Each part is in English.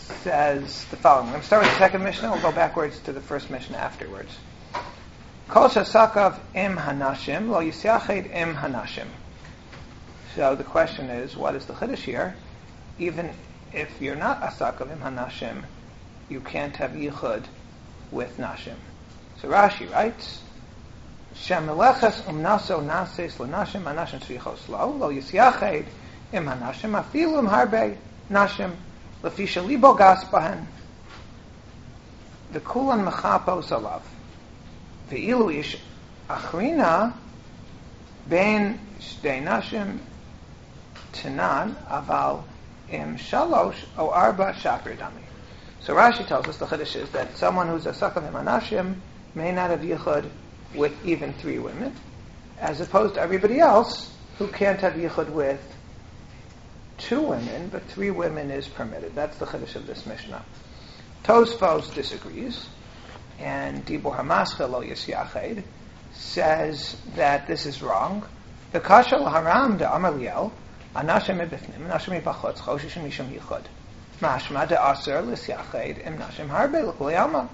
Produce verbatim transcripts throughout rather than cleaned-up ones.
says the following. I'm going to start with the second Mishnah. We'll go backwards to the first Mishnah afterwards. Kol shasakav im hanashim lo yisyached im hanashim. So the question is, what is the chiddush here? Even if you're not asakav im hanashim, you can't have yichud with nashim. So Rashi writes, Shemeleches umnaso nases lenashim anashim tzrichos lo lo yisyached im hanashim afilu im harbe nashim lefi shelibo gas bahen the kulan mechapos alav ve'ilu ish achrina ben shtei nashim tenan aval im shalosh o arba shakir dami. So Rashi tells us the chiddush is that someone who's a sakav im hanashim may not have yichud with even three women, as opposed to everybody else who can't have yichud with two women, but three women is permitted. That's the chiddush of this Mishnah. Tosfos disagrees, and Dibur Hamascha lo yisyached says that this is wrong. The kasha l'haram de Amar Liel, anashim mebifnim, anashim mebachotz, choshish mishum yichud. Mashma de aser l'syached im nashim harbe l'kuli alma.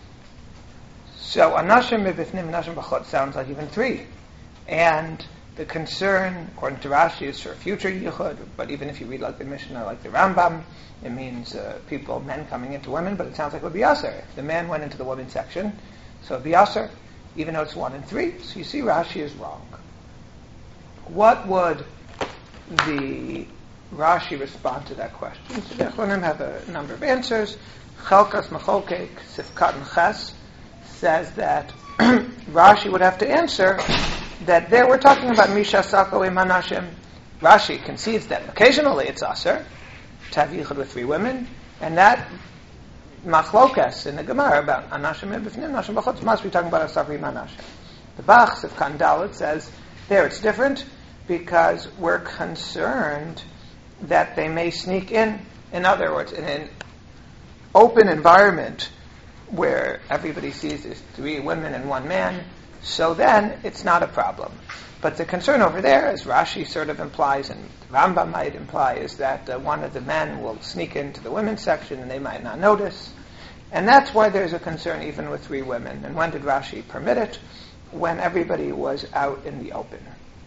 So anashim mebifnim, anashim bachot sounds like even three, and the concern, according to Rashi, is for future yichud. But even if you read like the Mishnah, like the Rambam, it means uh, people, men coming into women. But it sounds like it would be aser. If the man went into the women's section, so it would be aser, even though it's one and three. So you see, Rashi is wrong. What would the Rashi respond to that question? So the Achronim have a number of answers. Chelkas Machokek Sifkat and Ches says that Rashi would have to answer that there we're talking about Misha Sako im Hanashim. Rashi concedes that occasionally it's aser to have yichud with three women, and that machlokas in the Gemara about Anashim Ebifnim, Anashim Bachotz must be talking about Asakri im Hanashim. The Bachs of Kandalit says there it's different because we're concerned that they may sneak in. In other words, in an open environment where everybody sees there's three women and one man, so then it's not a problem. But the concern over there, as Rashi sort of implies, and Rambam might imply, is that uh, one of the men will sneak into the women's section and they might not notice. And that's why there's a concern even with three women. And when did Rashi permit it? When everybody was out in the open.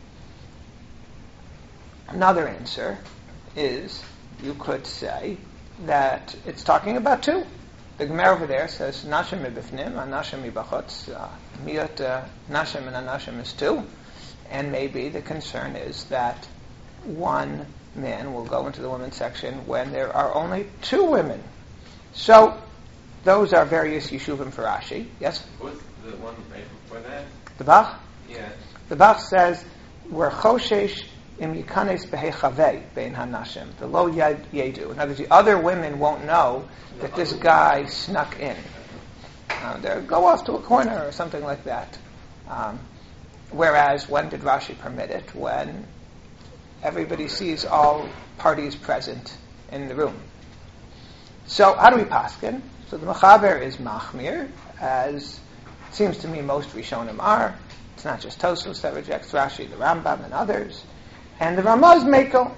Another answer is, you could say that it's talking about two. The Gemara over there says, Nashim mibifnim, Anashim mibachotz, miyot Nashim and Anashim is two. And maybe the concern is that one man will go into the women's section when there are only two women. So, those are various yeshuvim for Rashi. Yes? What's the one right before that? The Bach? Yeah. The Bach says, we're choshesh im yikanes behechavei bein hanashim, the lo yad yedu. In other words, the other women won't know that this guy snuck in. Uh, they go off to a corner or something like that. Um, whereas, when did Rashi permit it? When everybody sees all parties present in the room. So, how do we paskin? So the Mechaber is machmir, as it seems to me most Rishonim are. It's not just Tosfos that rejects Rashi, the Rambam and others. And the Ramah is Mekel.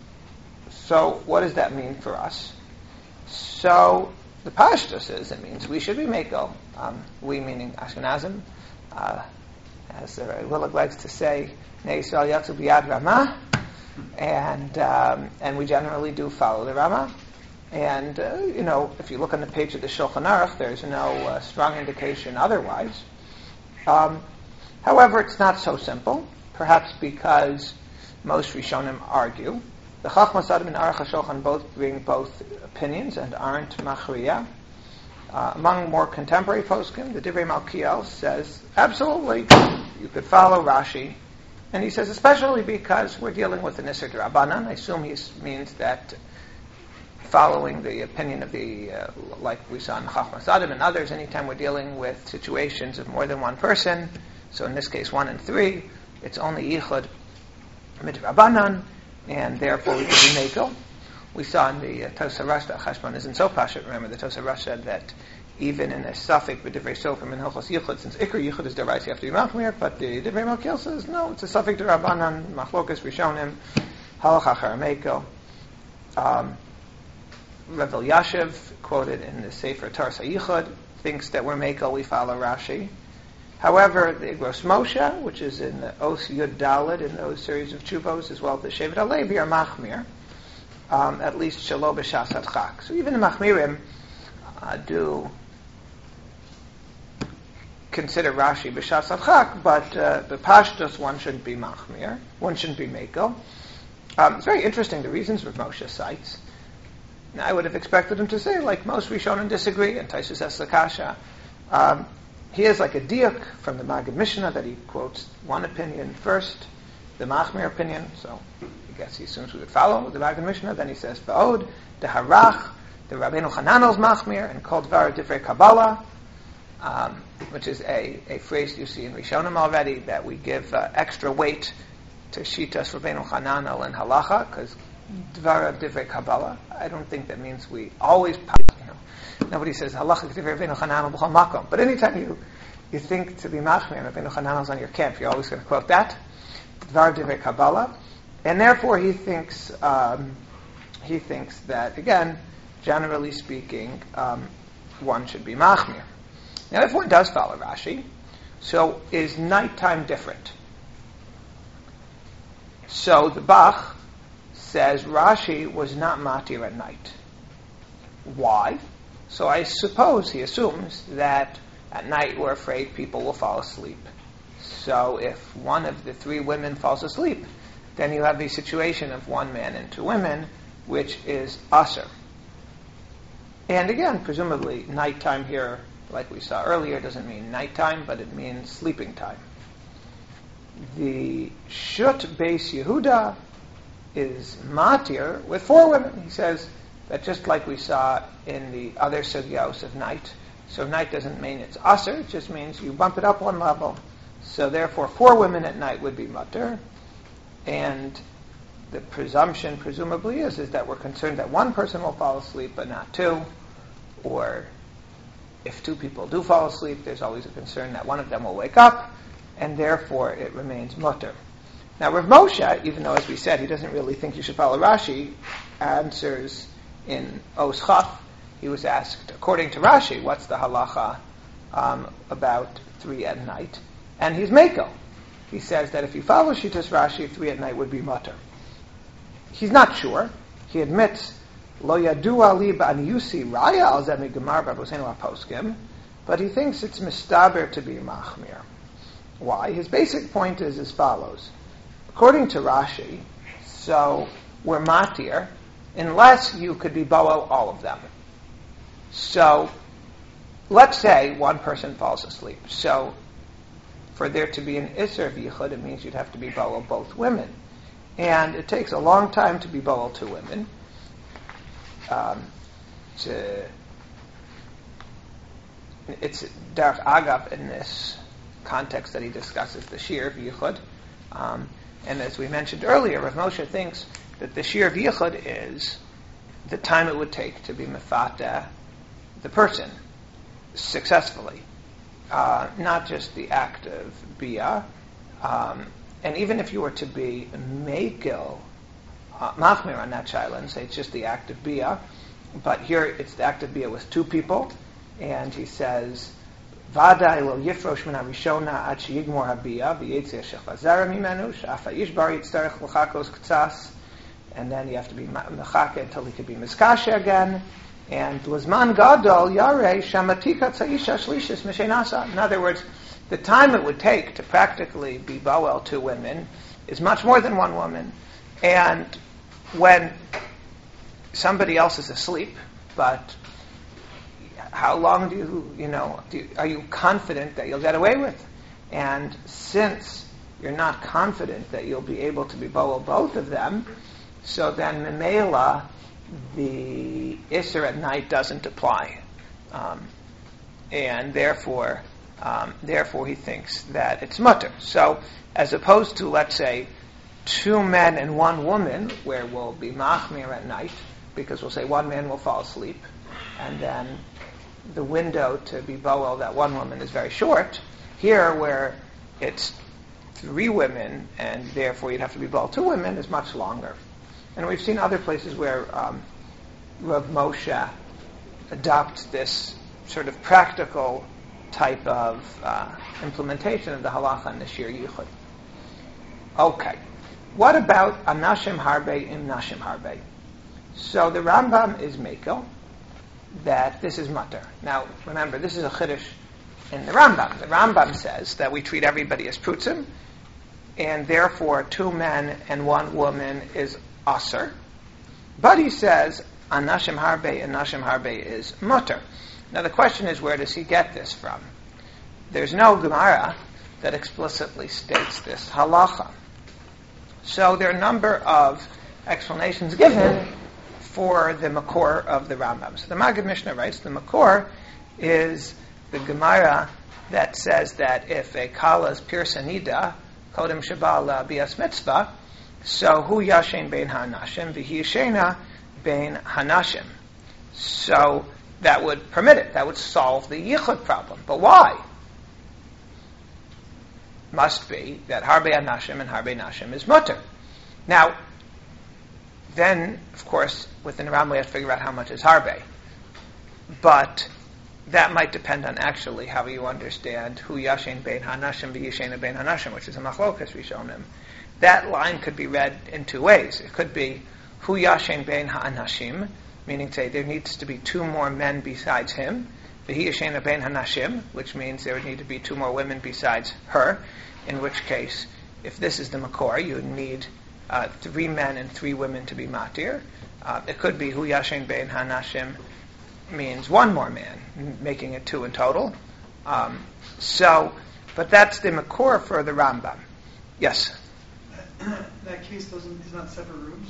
So what does that mean for us? So the Pashtus is, it means we should be Mekel. Um, we meaning Ashkenazim. Uh, as uh, Willig likes to say, Nei Yisrael Yatzu B'Yad Ramah. And, um, and we generally do follow the Ramah. And, uh, you know, if you look on the page of the Shulchan Aruch, there's no uh, strong indication otherwise. Um, however, it's not so simple, perhaps because most Rishonim argue. The Chachmas Adam and Aruch HaShulchan both bring both opinions and aren't machriya. Uh, among more contemporary poskim, the Divrei Malkiel says, absolutely, you could follow Rashi. And he says, especially because we're dealing with the Nisr D'Rabbanan. I assume he means that following the opinion of the, uh, like we saw in Chachmas Adam and others, anytime we're dealing with situations of more than one person, so in this case one and three, it's only Yichud Midrabanan, and therefore we can be Mekel. We saw in the uh, Tosa Rosh that Cheshbon isn't so pashut. Remember, the Tosa Rosh said that even in a suffix with Divrei Sofer in Hilchos Yichud, since Iker Yichud is Deraisa, you have to be Machmir, but the Divrei Malkiel says, no, it's a suffix D'Rabbanan, Machlokas Rishonim, Halach Achar Mekel. Um, Rav Elyashiv, quoted in the Sefer Taras HaYichud, thinks that we're Mekel, we follow Rashi. However, the Igros Moshe, which is in the Os Yud Daled in those series of Chuvos, as well as the Shevet HaLevi, are Machmir, um, at least Shelo B'Shas HaDchak. So even the Machmirim uh, do consider Rashi B'Shas HaDchak, but uh, the Pashtos, one shouldn't be Machmir, one shouldn't be Mekel. Um, it's very interesting the reasons Rav Moshe cites. Now, I would have expected him to say, like most Rishonim disagree, and Taisus Es Lakasha. Um, he has like a diuk from the Maggid Mishnah that he quotes one opinion first, the Machmir opinion, so I guess he assumes we would follow the Maggid Mishnah. Then he says, Va'od, the Harach, the Rabbeinu Hananel's Machmir, and called Dvar Divrei Kabbalah, um, which is a, a phrase you see in Rishonim already, that we give uh, extra weight to Shitas Rabbeinu Hananel and Halacha, because Dvar Divrei Kabbalah. I don't think that means we always, you know, nobody says Halacha Divrei Rabbeinu Hananel b'chol makom. But anytime you, you think to be Machmir, Rabbeinu Hananel's on your camp, you're always going to quote that, Dvar Divrei Kabbalah. And therefore he thinks, um, he thinks that, again, generally speaking, um, one should be Machmir. Now if one does follow Rashi, so is nighttime different? So the Bach says Rashi was not matir at night. Why? So I suppose he assumes that at night we're afraid people will fall asleep. So if one of the three women falls asleep, then you have the situation of one man and two women, which is asr. And again, presumably nighttime here, like we saw earlier, doesn't mean nighttime, but it means sleeping time. The Shut Beis Yehuda is matir with four women. He says that just like we saw in the other sugyos of night, so night doesn't mean it's asr, it just means you bump it up one level. So therefore four women at night would be matir. And the presumption presumably is, is that we're concerned that one person will fall asleep but not two, or if two people do fall asleep, there's always a concern that one of them will wake up, and therefore it remains mutter. Now Rav Moshe, even though as we said he doesn't really think you should follow Rashi, answers in Os Chaf. He was asked, according to Rashi, what's the halacha um, about three at night? And he's Mekel. He says that if you follow Shitas Rashi, three at night would be mutter. He's not sure. He admits, Lo yadua li ba'aniyusi raya al zeh migamar b'avosenu ha'poskim, but he thinks it's mistaber to be machmir. Why? His basic point is as follows. According to Rashi, so we're matir unless you could be bo'el all of them. So let's say one person falls asleep. So for there to be an Isser of Yichud, it means you'd have to be bo'el both women. And it takes a long time to be bo'el two women. Um, to, it's Darach Agav in this context that he discusses the Shir of Yichud. Um, and as we mentioned earlier, Rav Moshe thinks that the Shir of Yichud is the time it would take to be mefata the person successfully. Uh, not just the act of bia. Um, and even if you were to be mekel, uh, machmir on that child, and say it's just the act of bia, but here it's the act of bia with two people, and he says, Vadai lo yifrosh min harishona ad sheyigmor habia v'yetzi shechazara mimenu she'afa ish bar yitzarech l'chakos k'tzas, and then you have to be mechake until he could be miskashe again. And Lizman Gadol Yarei Shamatika Tzaisha Shlishis Mishenasa. In other words, the time it would take to practically be bo'el two women is much more than one woman. And when somebody else is asleep, but how long do you, you know, do you, are you confident that you'll get away with? And since you're not confident that you'll be able to be bo'el both of them, so then Memela, the Isser at night doesn't apply. Um, and therefore, um, therefore he thinks that it's mutter. So, as opposed to, let's say, two men and one woman, where we'll be machmir at night, because we'll say one man will fall asleep, and then the window to be bo'el that one woman is very short. Here, where it's three women, and therefore you'd have to be bo'el two women, is much longer. And we've seen other places where um, Rav Moshe adopt this sort of practical type of uh, implementation of the halacha in the Shir Yichud. Okay. What about anashim harbe im nashim harbe? So the Rambam is mekel that this is mutter. Now, remember, this is a chiddush in the Rambam. The Rambam says that we treat everybody as prutzim, and therefore two men and one woman is aser. But he says anashim harbe and nashim harbe is mutter. Now the question is, where does he get this from? There's no Gemara that explicitly states this halacha. So there are a number of explanations given for the makor of the Rambam. So the Maggid Mishnah writes, the makor is the Gemara that says that if a kala is pirsanida, kodem shabal bias mitzvah, so hu yashen bein hanashim, v'hi yashena bein hanashim. So that would permit it. That would solve the yichud problem. But why? Must be that harbe anashim and harbe nashim is mutter. Now, then, of course, within the Rambam we have to figure out how much is harbe. But that might depend on actually how you understand hu yashen bein hanashim v'yishena bein hanashim, which is a machlokas rishonim. That line could be read in two ways. It could be hu yashen bein ha'anashim, meaning to say there needs to be two more men besides him. V'hi yashena bein hanashim, which means there would need to be two more women besides her, in which case, if this is the makor, you would need uh, three men and three women to be matir. Uh, it could be hu yashen bein hanashim means one more man, making it two in total. Um, so, but that's the makor for the Rambam. Yes? That case doesn't is not separate rooms?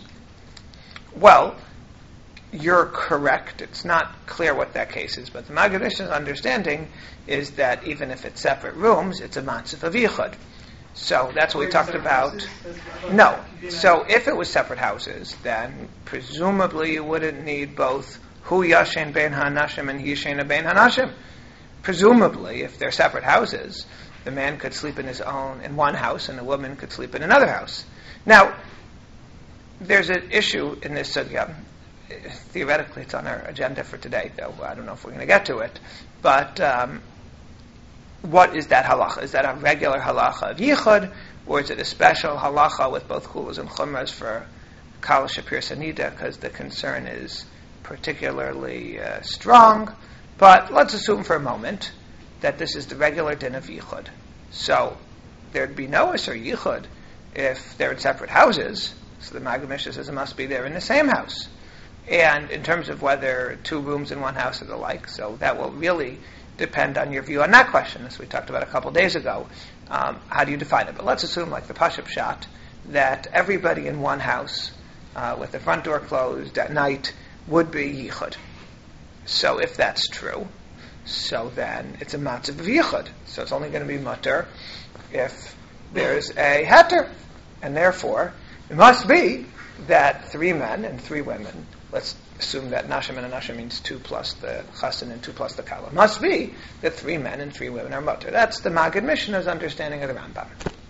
Well, you're correct. It's not clear what that case is, but the Maggid Mishnah's understanding is that even if it's separate rooms, it's a matzif of yichud. So that's what we talked about. No. So if it was separate houses, then presumably you wouldn't need both hu yashen bein hanashim and yishena bein hanashim. Presumably, if they're separate houses, the man could sleep in his own in one house, and the woman could sleep in another house. Now, there's an issue in this sugya. Theoretically, it's on our agenda for today, though I don't know if we're going to get to it. But um, what is that halacha? Is that a regular halacha of yichud, or is it a special halacha with both chulas and chumras for kala shapir sanida, because the concern is particularly uh, strong? But let's assume for a moment that this is the regular din of yichud. So there'd be no isur yichud if they're in separate houses. So the Maggid Mishnah says it must be there in the same house. And in terms of whether two rooms in one house are the like, so that will really depend on your view on that question, as we talked about a couple days ago. Um, how do you define it? But let's assume, like the Pashup shot, that everybody in one house, uh, with the front door closed at night, would be yichud. So if that's true, so then it's a matzav of yichud. So it's only going to be mutter if there's a heter. And therefore, it must be that three men and three women, let's assume that nashim and anashim means two plus the chassan and two plus the kala, must be that three men and three women are mutter. That's the Maggid Mishnah's understanding of the Rambam.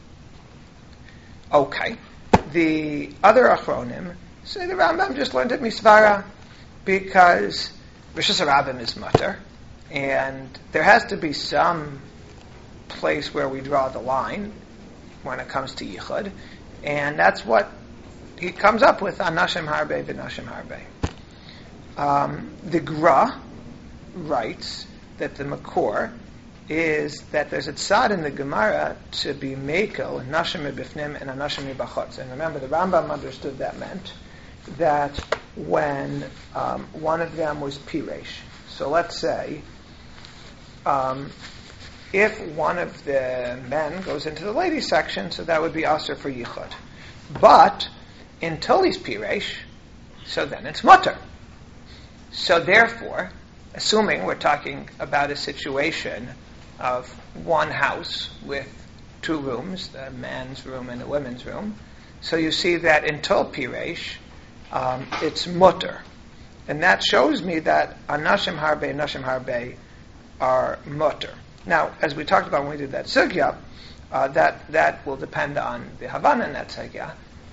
Okay. The other achronim say the Rambam just learned it misvara because Rishus Harabim is mutter, and there has to be some place where we draw the line when it comes to yichud, and that's what he comes up with on Nashim Harbe v'Nashim Harbe. Um, the Gra writes that the makor is that there's a tzad in the Gemara to be mekel Nashim mibifnim and Nashim mibachutz. And remember, the Rambam understood that meant that when um, one of them was piresh. So let's say um, if one of the men goes into the ladies section, so that would be aser for yichud. But until he's piresh, so then it's mutter. So therefore, assuming we're talking about a situation of one house with two rooms, the man's room and the women's room, so you see that until piresh, um, it's mutter. And that shows me that anashim harbe and nashim harbe are mutter. Now, as we talked about when we did that sugya, uh, that, that will depend on the Havana in that sugya.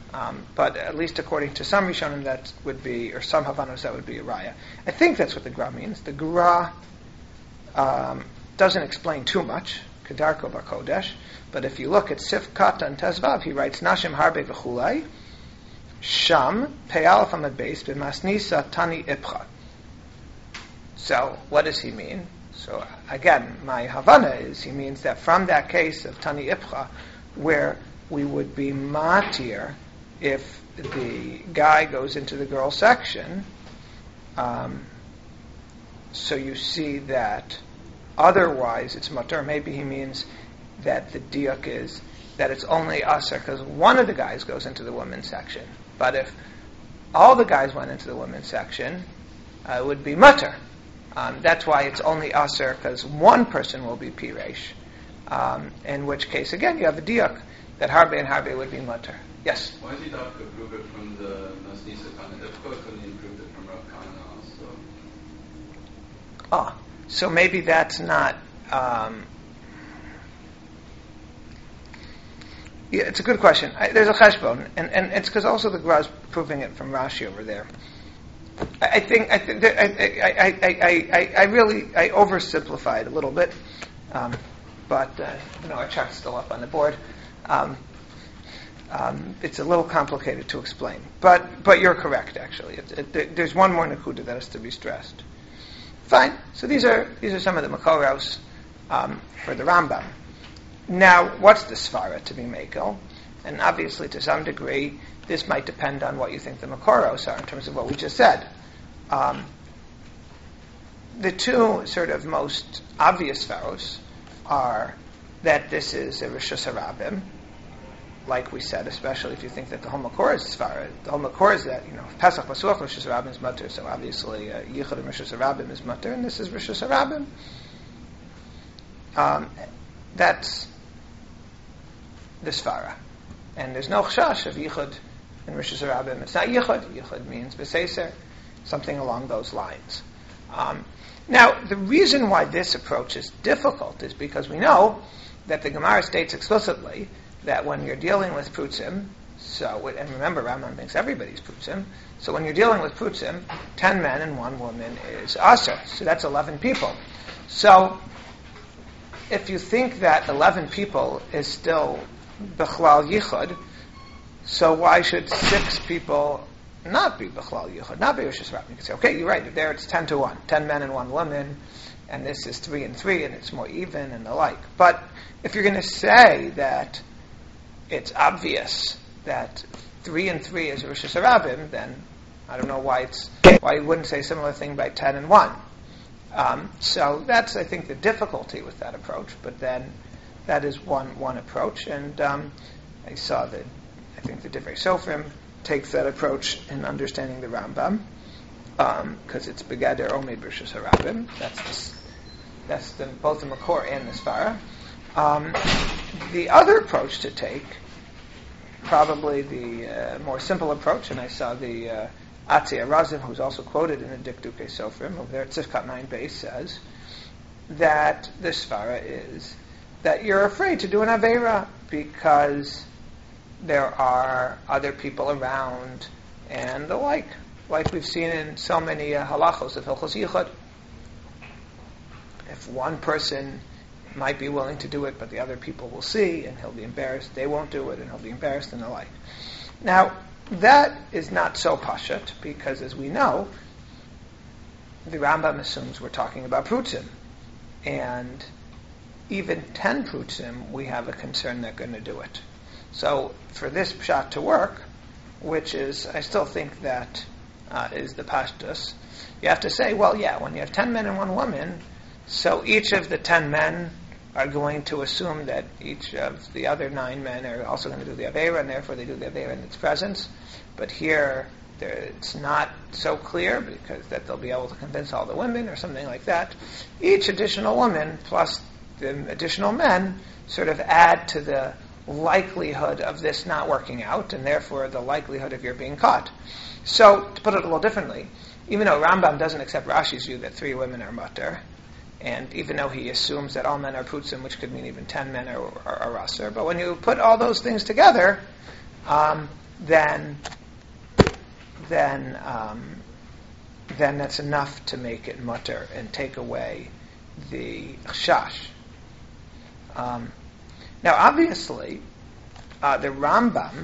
Um, but at least according to some Rishonim, that would be, or some Havanos, that would be a raya. I think that's what the Gra means. The Gra um, doesn't explain too much, Kedarko Bakodesh, but if you look at Sif Katan Tezvav, he writes, Nashim Harbe V'chulai, Sham, Pe'alaf Amad Beis, B'masnisa Tani Ipcha. So, what does he mean? So, again, my Havana is, he means that from that case of Tani Ipcha, where we would be matir if the guy goes into the girl section, um, so you see that otherwise it's matur. Maybe he means that the diuk is that it's only asr because one of the guys goes into the women's section. But if all the guys went into the women's section, uh, it would be matur. Um, that's why it's only asr because one person will be piresh. Um, in which case, again, you have a diuk that harbe and harbe would be matur. Yes? Why did Dafka prove it from the Nasnisa Kana Ipcha? Couldn't he prove it from Rav Kana also? Ah, so maybe that's not... Um, yeah, it's a good question. I, there's a cheshbon, and, and it's because also the Gra is proving it from Rashi over there. I, I think I, think that I, I, I, I, I really I oversimplified a little bit, um, but uh, you know our chart's still up on the board. Um, um, it's a little complicated to explain, but but you're correct actually. It, it, there's one more nakuda that has to be stressed. Fine. So these are these are some of the makoros um, for the Rambam. Now, what's the svara to be makel? And obviously, to some degree, this might depend on what you think the makoros are in terms of what we just said. Um, the two sort of most obvious svaros are that this is a Rishus Harabim, like we said, especially if you think that the whole makor is svara. The whole makor is that, you know, Pesach Pasuach Rishus Harabim is mutter, so obviously uh, Yichud and Rishus Harabim is mutter, and this is Rishus Harabim. Um, that's the svara. And there's no chashash of Yichud and Rishus Harabim. It's not Yichud. Yichud means B'seiser, something along those lines. Um, now, the reason why this approach is difficult is because we know that the Gemara states explicitly that when you're dealing with prutzim, so, and remember, Rambam thinks everybody's prutzim, so when you're dealing with prutzim, ten men and one woman is aser, so that's eleven people. So, if you think that eleven people is still Bechlal Yichud, so why should six people not be Bechlal Yichud, not be Rishus Harabim? You can say, okay, you're right, there it's ten to one, ten men and one woman, and this is three and three, and it's more even, and the like. But if you're going to say that it's obvious that three and three is Rishus Harabim, then I don't know why it's why you wouldn't say a similar thing by ten and one. Um, so that's, I think, the difficulty with that approach. But then that is one one approach, and um, I saw that I think the Divrei Sofrim takes that approach in understanding the Rambam because um, it's Begader Omid Rishus Harabim. That's the, that's the, both the Makor and the Svara. Um, the other approach to take, probably the uh, more simple approach, and I saw the uh, Atzi Arazim, who's also quoted in the Dikduke Sofrim, over there at Tzifkat nine base, says that the Svara is that you're afraid to do an Aveira because there are other people around and the like, like we've seen in so many uh, halachos of Hilchos Yichud. If one person might be willing to do it, but the other people will see, and he'll be embarrassed, they won't do it, and he'll be embarrassed, and the like. Now, that is not so pashut, because as we know, the Rambam assumes we're talking about prutzim. And even ten prutzim, we have a concern they're going to do it. So, for this pshat to work, which is, I still think that uh, is the pashtus, you have to say, well, yeah, when you have ten men and one woman, so each of the ten men are going to assume that each of the other nine men are also going to do the Aveira, and therefore they do the Aveira in its presence. But here, it's not so clear, because that they'll be able to convince all the women, or something like that. Each additional woman, plus the additional men, sort of add to the likelihood of this not working out, and therefore the likelihood of your being caught. So, to put it a little differently, even though Rambam doesn't accept Rashi's view that three women are mutter, and even though he assumes that all men are prutzim, which could mean even ten men are, are, are aser, but when you put all those things together, um, then then um, then that's enough to make it mutter and take away the chash. Um, now, obviously, uh, the Rambam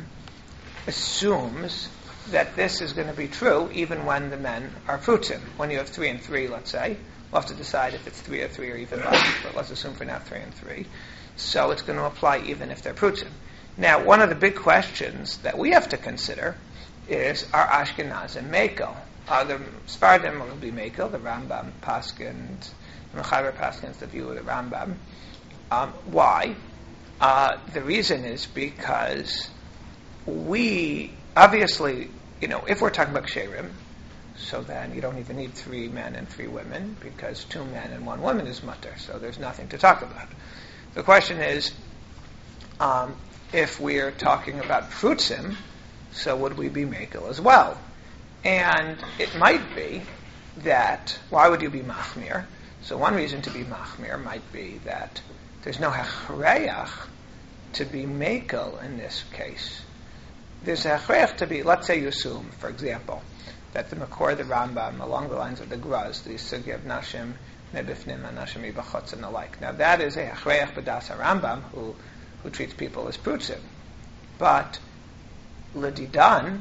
assumes that this is going to be true even when the men are prutzim. When you have three and three, let's say, we'll have to decide if it's three or three or even less, but let's assume for now three and three. So it's going to apply even if they're prutzim. Now, one of the big questions that we have to consider is, are Ashkenazim Mekel? Are the Sfardim will be Mekel? The Rambam Paskins, the Mechaber Paskins, the view of the Rambam. Um, why? Uh, the reason is because we, obviously, you know, if we're talking about Ksherim, so then you don't even need three men and three women, because two men and one woman is mutter, so there's nothing to talk about. The question is, um, if we're talking about Prutzim, so would we be Mekel as well? And it might be that, why would you be Machmir? So one reason to be Machmir might be that there's no Hechreach to be Mekel in this case. There's a Hechreach to be, let's say you assume, for example, that the Makor, the Rambam, along the lines of the Graz, the Sugi of Nashim, Nebifnim, and Nashim Ibachotz, and the like. Now that is a Hechreach B'das HaRambam, who, who treats people as Prutzim. But L'didan,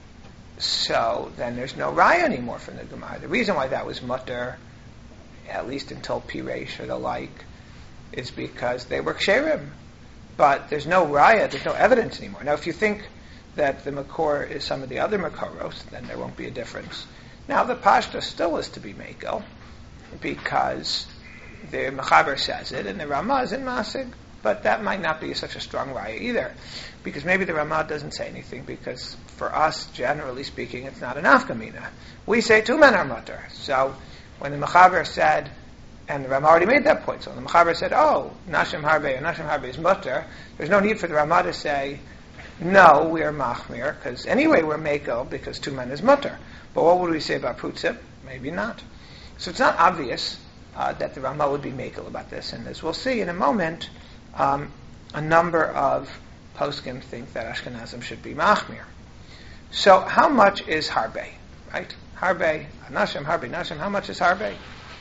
so then there's no Raya anymore from the Gemara. The reason why that was mutter, at least until Piresh or the like, is because they were Ksherim. But there's no Raya, there's no evidence anymore. Now if you think that the Makor is some of the other Makoros, then there won't be a difference. Now the Pashta still is to be Mekel, because the Mechaber says it, and the Ramah is in Masig, but that might not be such a strong Raya either, because maybe the Ramah doesn't say anything, because for us, generally speaking, it's not an Afkamina. We say two men are mutter. So when the Mechaber said, and the Ramah already made that point, so when the Mechaber said, oh, Nashim Harbe, or Nashim Harbe is mutter, there's no need for the Ramah to say, no, we are Machmir, because anyway we're Mekel, because two men is mutter. But what would we say about Prutzim? Maybe not. So it's not obvious uh, that the Ramah would be Mekel about this, and as we'll see in a moment, um, a number of poskim think that Ashkenazim should be Machmir. So how much is Harbe? Right? Harbe, Nashim, Harbe, Nashim, how much is Harbe?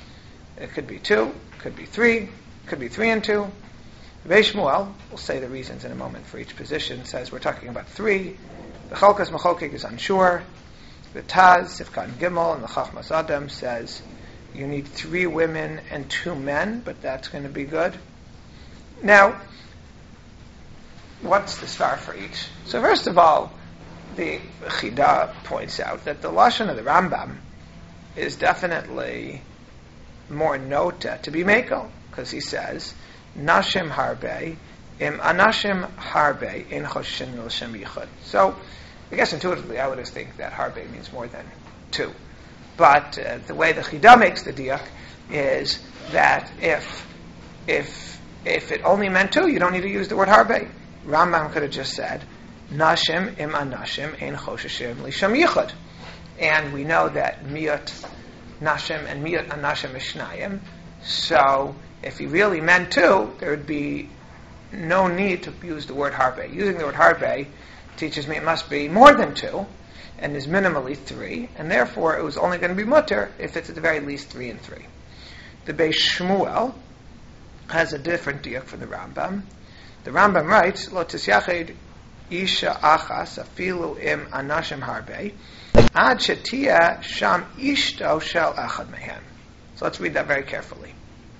It could be two, could be three, could be three and two. Reish Shmuel, we'll say the reasons in a moment for each position, says we're talking about three. The Chalkas Machokik is unsure. The Taz, Sifkan Gimel, and the Chachmas Adam says you need three women and two men, but that's going to be good. Now, what's the star for each? So first of all, the Chida points out that the Lashon of the Rambam is definitely more nota to be Mekel, because he says, Nashim Harbe, im Anashim Harbe, in Choshin L'Shem Yichud. So, I guess intuitively I would think that Harbe means more than two. But uh, the way the Chida makes the diak is that if if if it only meant two, you don't need to use the word Harbe. Rambam could have just said, Nashim im Anashim, in Choshin L'Shem Yichud. And we know that Miyot Nashim and Miyot Anashim Mishnayim. So, if he really meant two, there would be no need to use the word harbe. Using the word harbe teaches me it must be more than two, and is minimally three, and therefore it was only going to be mutter if it's at the very least three and three. The Beis Shmuel has a different diak from the Rambam. The Rambam writes, Lo tisyachid isha achas afilu im anashim harbe ad shetia sham ishto shel achad mehem. So let's read that very carefully.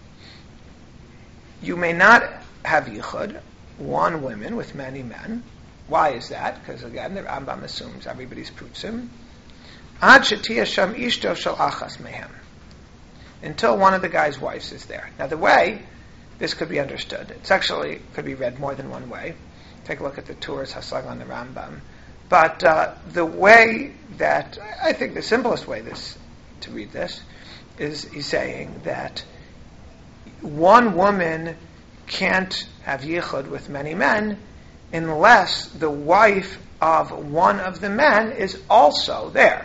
You may not have yichud, one woman with many men. Why is that? Because again, the Rambam assumes everybody's prutzim. Ad shetia sham ishto shel achas mehem. Until one of the guy's wives is there. Now the way this could be understood, it's actually could be read more than one way. Take a look at the Tours Hasag on the Rambam. But uh, the way that, I think the simplest way this to read this is he's saying that one woman can't have yichud with many men unless the wife of one of the men is also there.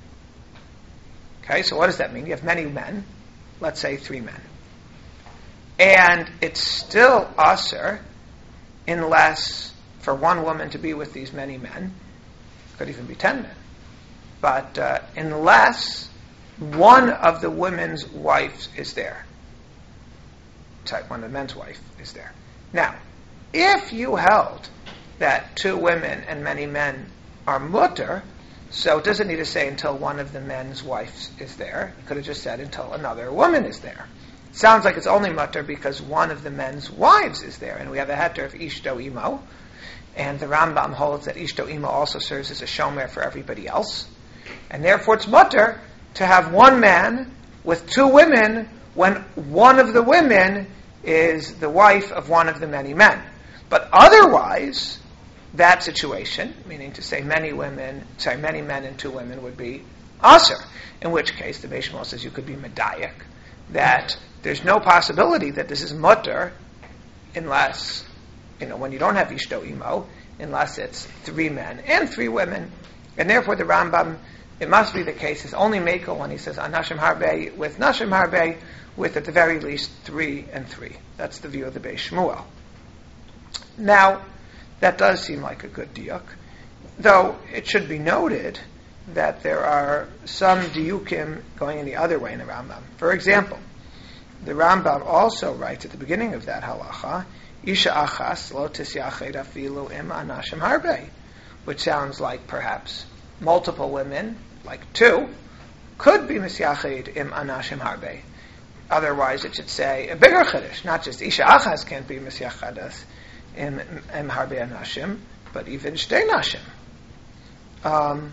Okay, so what does that mean? You have many men, let's say three men. And it's still asur unless for one woman to be with these many men, Could even be ten men. But uh, unless one of the women's wives is there. Sorry, one of the men's wife is there. Now, if you held that two women and many men are mutter, so it doesn't need to say until one of the men's wives is there. You could have just said until another woman is there. It sounds like it's only mutter because one of the men's wives is there. And we have a heter of ishto imo. And the Rambam holds that ishto imo also serves as a shomer for everybody else. And therefore it's mutter to have one man with two women when one of the women is the wife of one of the many men. But otherwise, that situation, meaning to say many women, sorry, many men and two women would be aser. In which case, the Beis Shmuel says you could be medayik, that there's no possibility that this is mutter unless, you know, when you don't have ishto imo, unless it's three men and three women. And therefore the Rambam, it must be the case, is only mekel when he says anashim harbe with nashim harbe, with at the very least three and three. That's the view of the Beis Shmuel. Now, that does seem like a good diuk, though it should be noted that there are some diukim going in the other way in the Rambam. For example, the Rambam also writes at the beginning of that halacha, Isha achas lo tisyached afilu im anashim harbe, which sounds like perhaps multiple women, like two, could be misyached im anashim harbe. Otherwise, it should say a bigger chiddush, not just Isha achas can't be misyachadas im im harbe anashim, but even shtei nashim. Um,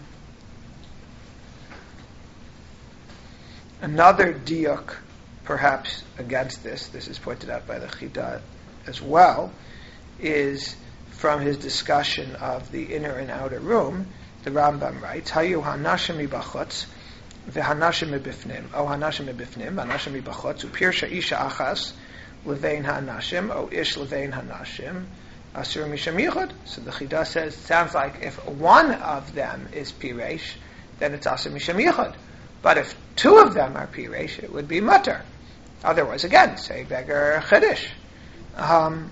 another diuk, perhaps against this, this is pointed out by the Chidah as well, is from his discussion of the inner and outer room. The Rambam writes, Hayu hanashim mibachutz v'hanashim mibifnim, o hanashim mibifnim, hanashim mibachutz, upirsha isha achas levein hanashim, o ish levein hanashim, asur misham yichud. So the Chidah says, sounds like if one of them is piresh, then it's asur misham yichud. But if two of them are piresh, it would be mutter. Otherwise, again, say beggar chiddush. Um,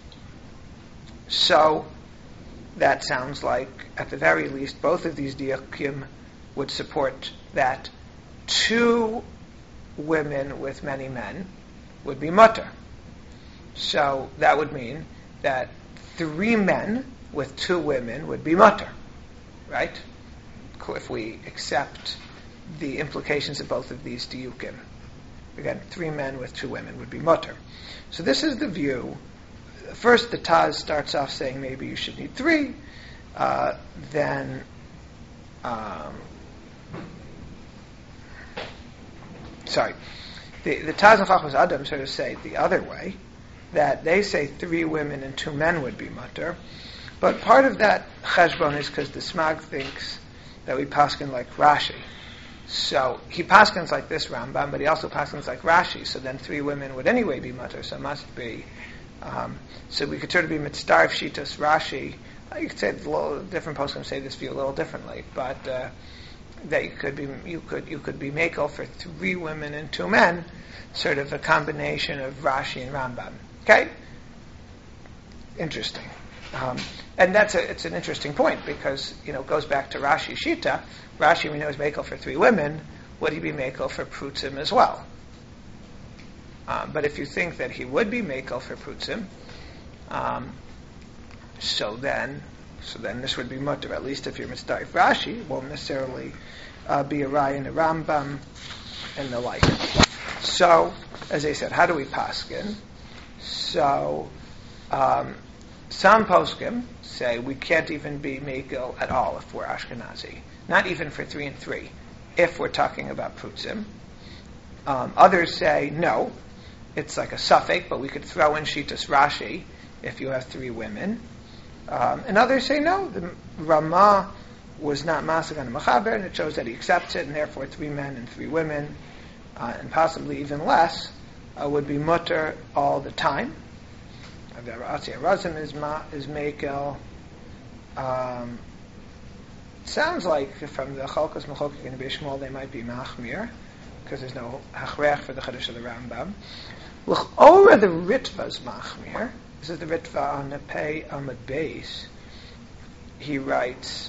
so that sounds like, at the very least, both of these diakim would support that two women with many men would be mutter. So that would mean that three men with two women would be mutter, right? If we accept the implications of both of these diukim. Again, three men with two women would be mutter. So this is the view. First, the Taz starts off saying maybe you should need three. Uh, then, um, sorry, the, the Taz and Chachmas Adam sort of say it the other way, that they say three women and two men would be mutter. But part of that cheshbon is because the Smag thinks that we paskin like Rashi. So he paskins like this Rambam, but he also paskins like Rashi. So then three women would anyway be mutter. So it must be. Um, so we could sort of be mitzdarf shitas Rashi. You could say a little different poskim say this view a little differently, but uh, that you could be you could you could be mekel for three women and two men, sort of a combination of Rashi and Rambam. Okay, interesting. Um, and that's a, it's an interesting point because, you know, it goes back to Rashi Shita. Rashi, we know, is mekel for three women. Would he be mekel for prutzim as well? Um, but if you think that he would be mekel for prutzim, um, so then, so then this would be mutter. At least if you're mitzdarif Rashi, it won't necessarily uh, be a raya in the Rambam and the like. So, as I said, how do we paskin? So, um, some poskim say we can't even be mekel at all if we're Ashkenazi. Not even for three and three, if we're talking about prutzim. Um, others say no, it's like a suffix, but we could throw in Shitas Rashi if you have three women. Um, and others say no, the Ramah was not masig on the Mechaber, and it shows that he accepts it, and therefore three men and three women, uh, and possibly even less, uh, would be mutter all the time. The Ratzi Razim is ma, is mekel. Um, sounds like from the Chalkas Mechokik and Beis Shmuel they might be machmir because there's no hachrech for the Chiddush of the Rambam. L'chora the Ritva is machmir. This is the Ritva on the Pei Amud Beis. He writes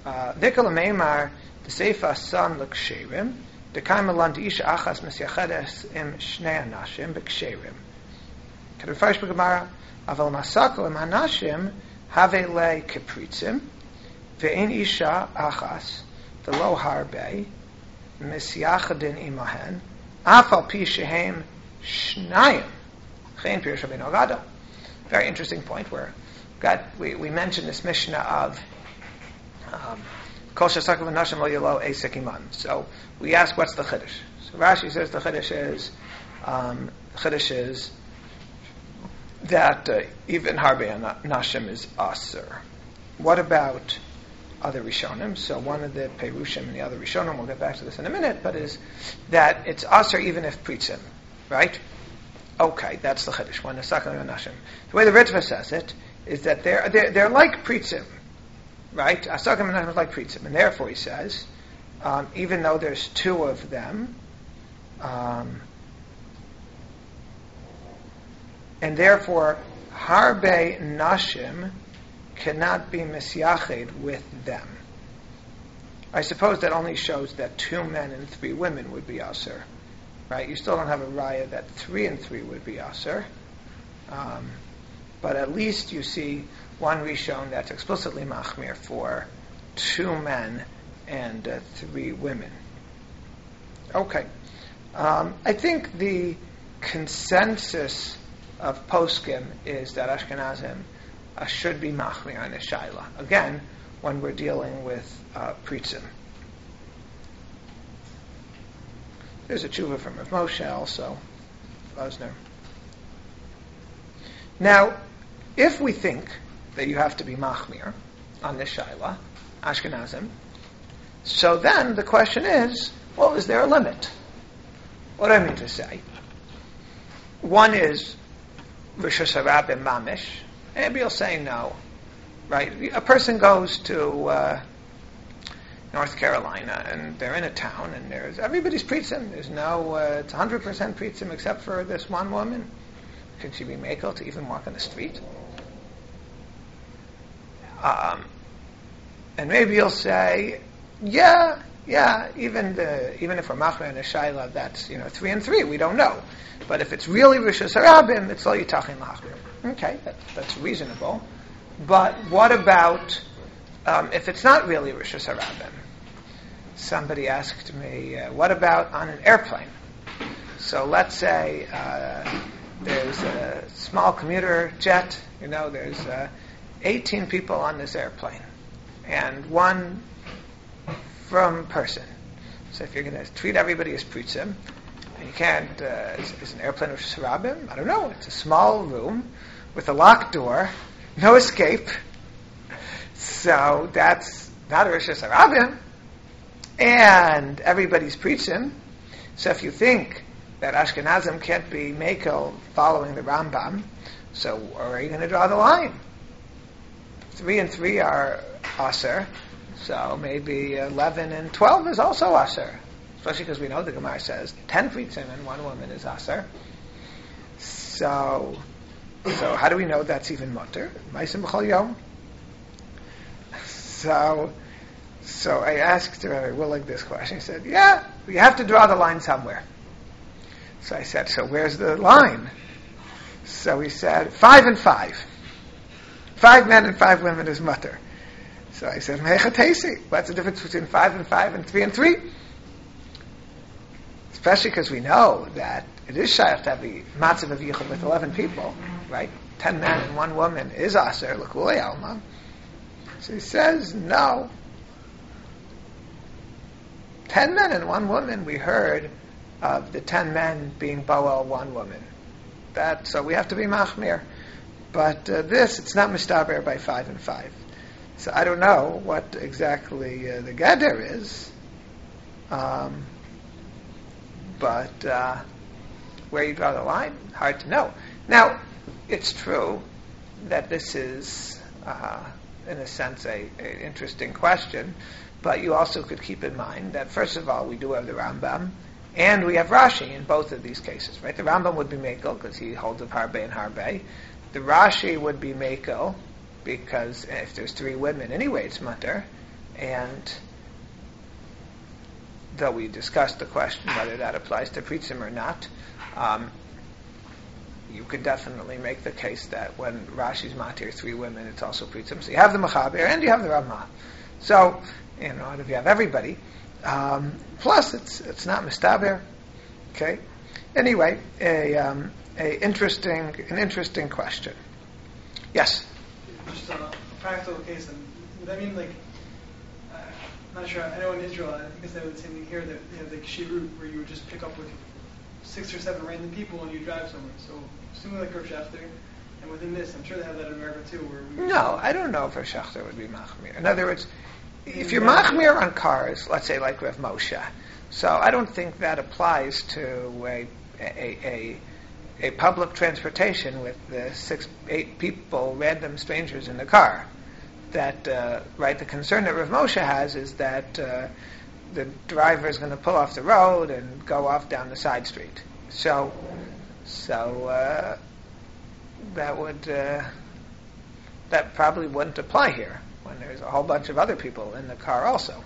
Dikal Meimar, the Seifa Son L'Ksherim, the Kaimalan Isha Achas Mesyachedes Im Shnei Anashim B'Ksherim. Kedufarish B'Gemara, Aval Masako Im Hanashim Have Le Kepritzim, Ve'en Isha Achas, V'lo Harbe, Mesyachadin Imahen, Afal Pi Shehem Shnayim, Chein Pirush Rabbeinu Agada. Very interesting point where God, we, we mentioned this Mishnah of Kol Shasakav Nashim Lo Yelo Eisek Iman. So we ask, what's the Chiddush? So Rashi says the Chiddush is um, Chiddush is that uh, even Harbe Nashim is Aser. What about other Rishonim? So one of the Perushim and the other Rishonim, we'll get back to this in a minute, but is that it's Aser even if Pritzim, right? Okay, that's the Chiddush. One is Sakav Nashim. The way the Ritva says it is that they're they're, they're like Pritzim. Right? Asakim and Nashim like Pritzim. And therefore, he says, um, even though there's two of them, um, and therefore, Harbe Nashim cannot be Misyached with them. I suppose that only shows that two men and three women would be Aser. Right? You still don't have a raya that three and three would be Aser. Um, but at least you see one Rishon that's explicitly machmir for two men and uh, three women. Okay. Um, I think the consensus of poskim is that Ashkenazim uh, should be machmir on the shaila. Again, when we're dealing with uh, pritzim. There's a tshuva from Rav Moshe also, Osner. Now, if we think that you have to be machmir on this shaila, Ashkenazim, so then the question is, well, is there a limit? What do I mean to say? One is Rishus HaRabim Mamish. Maybe you'll say no, right? A person goes to uh, North Carolina and they're in a town and there's everybody's pritzim. There's no, uh, it's one hundred percent pritzim except for this one woman. Can she be makel to even walk on the street? Um, and maybe you'll say, yeah, yeah, even the, even if we're machmir and a shayla, that's, you know, three and three, we don't know. But if it's really Rishus HaRabim, it's lo yitachin machmir. Okay, that, that's reasonable. But what about um, if it's not really Rishus HaRabim? Somebody asked me, uh, what about on an airplane? So let's say uh, there's a small commuter jet, you know, there's uh, eighteen people on this airplane, and one from person. So if you're going to treat everybody as pritzim, and you can't, uh, is, is an airplane of Rabim? I don't know. It's a small room with a locked door, no escape. So that's not a Rishus HaRabim. And everybody's pritzim. So if you think that Ashkenazim can't be makel following the Rambam, so where are you going to draw the line? Three and three are aser, so maybe eleven and twelve is also aser. Especially because we know the Gemara says ten pritzim and one woman is aser. So, so how do we know that's even mutter? Ma'asim b'chol yom. So, so I asked Rabbi Willig this question. He said, "Yeah, we have to draw the line somewhere." So I said, "So where's the line?" So he said, five and five. Five men and five women is mutter. So I said, Mechatesi. What's the difference between five and five and three and three? Especially because we know that it is shaykh to have the matzav of yichud with eleven people, right? Ten men and one woman is aser l'kulei alma. So he says, no. Ten men and one woman, we heard of the ten men being boel, one woman. That, so we have to be machmir. But uh, this, it's not mistaber by five and five. So I don't know what exactly uh, the gather is. Um, but uh, where you draw the line, hard to know. Now, it's true that this is, uh, in a sense, a, a interesting question. But you also could keep in mind that, first of all, we do have the Rambam, and we have Rashi in both of these cases, right? The Rambam would be Mekel, because he holds of Harbe and Harbe. The Rashi would be Mekel, because if there's three women, anyway, it's Mutter. and though we discussed the question whether that applies to Pritzim or not, um, you could definitely make the case that when Rashi's matir three women, it's also Pritzim. So you have the Mechaber and you have the Ramah. So, you know, if you have everybody, um, plus it's it's not Mistaber. Okay. Anyway, a um, a interesting an interesting question. Yes. Just a, a practical case, then, would that mean like? Uh, I'm not sure. I know in Israel, I think they would the same thing here. That they have like shirut, where you would just pick up like six or seven random people and you drive somewhere. So assuming like Rav Shechter, and within this, I'm sure they have that in America too. Where we no, I don't know if Rav Shechter would be machmir. In other words, if you're machmir on cars, let's say like Rav Moshe, so I don't think that applies to a a a, a public transportation with the six, eight people, random strangers in the car. That uh, right, the concern that Rav Moshe has is that uh, the driver is going to pull off the road and go off down the side street. So, so uh, that would uh, that probably wouldn't apply here when there's a whole bunch of other people in the car also.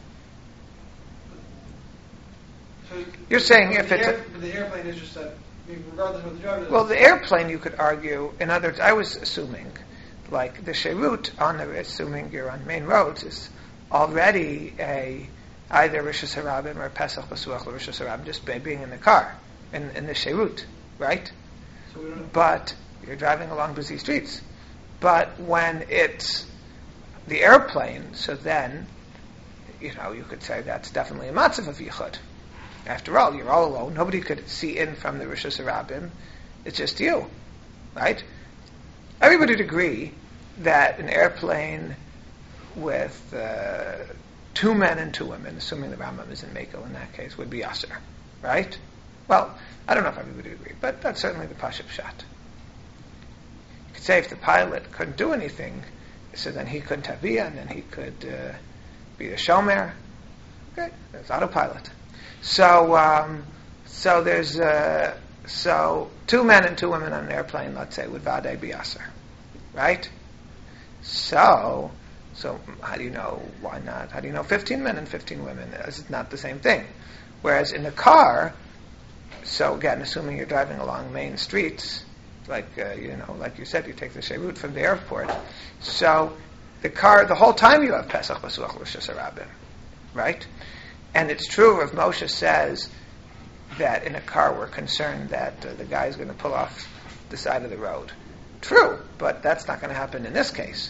So You're saying but if the it's air, a, but the airplane is just that. I mean, regardless of what the driver does. well, the airplane you could argue. In other words, I was assuming, like the Sheirut on the assuming you're on main roads is already a either Rosh Hashanah or Pesach Basuach or Rosh Hashanah just by being in the car in in the Sheirut, right? So we don't, But you're driving along busy streets. But when it's the airplane, so then, you know, you could say that's definitely a matzav of yichud. After all, you're all alone. Nobody could see in from the Rosh Hashanah. It's just you, right? Everybody would agree that an airplane with uh, two men and two women, assuming the Rambam is in Mekel in that case, would be aser, right? Well, I don't know if everybody would agree, but that's certainly the Pashut Pshat. You could say if the pilot couldn't do anything, so then he couldn't have bia, and then he could uh, be the shomer. Okay, there's autopilot. So, um, so there's uh, so two men and two women on an airplane, let's say, would vade be aser, right? So, so how do you know why not? How do you know fifteen men and fifteen women? It's not the same thing. Whereas in the car, so again, assuming you're driving along main streets, like uh, you know, like you said, you take the Sheirut from the airport. So the car, the whole time you have Pesach Basuach Rosh Hashanah, right? And it's true if Moshe says that in a car we're concerned that uh, the guy's going to pull off the side of the road. True, but that's not going to happen in this case.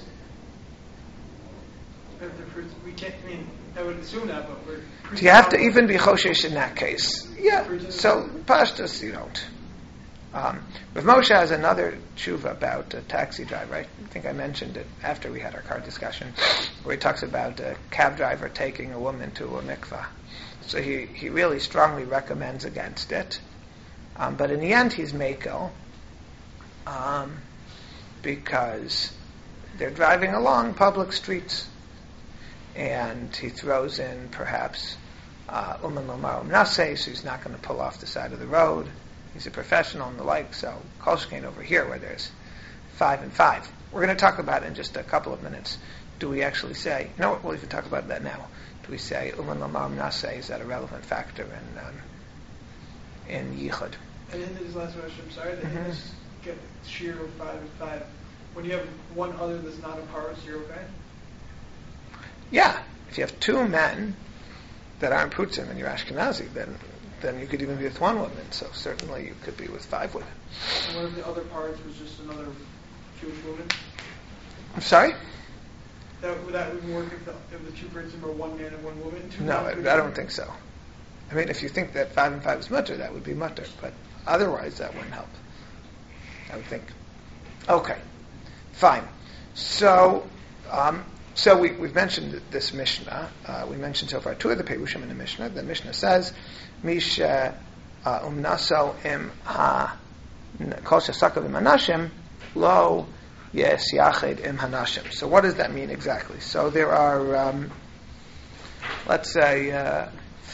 if they're fruits, we can't. I mean, I would assume that, but we're. Do you have to even be choshesh in that case? Yeah. So pashtus you don't. Um, Rav Moshe has another tshuva about a taxi driver. I think I mentioned it after we had our car discussion, where he talks about a cab driver taking a woman to a mikvah. So he, he really strongly recommends against it. Um, but in the end, he's mekel, um, because they're driving along public streets, and he throws in perhaps uman lomar umnaseh, so he's not going to pull off the side of the road. He's a professional and the like, so kol shkein over here where there's five and five. We're going to talk about it in just a couple of minutes. Do we actually say, you know what, we'll even talk about that now. Do we say uman lomar umnaseh, is that a relevant factor in um, in yichud? And in this last question, I'm sorry, they Mm-hmm. just get sheer of five and five. When you have one other that's not a paros, you're okay? Yeah, if you have two men that aren't putzim and you're Ashkenazi, then then you could even be with one woman. So certainly you could be with five women. And what if the other parts was just another Jewish woman? I'm sorry? That, would that even work if the, if the two persons were one man and one woman? Two No, I, men, two I don't women? think so. I mean, if you think that five and five is mutter, that would be mutter. But otherwise, that wouldn't help, I would think. Okay, fine. So, um, so we, we've mentioned this Mishnah. Uh, we mentioned so far two of the Perushim in the Mishnah. The Mishnah says, Misha umnaso im ha kol shesakav im hanashim lo yes yached im hanashim. So what does that mean exactly? So there are, um, let's say, uh,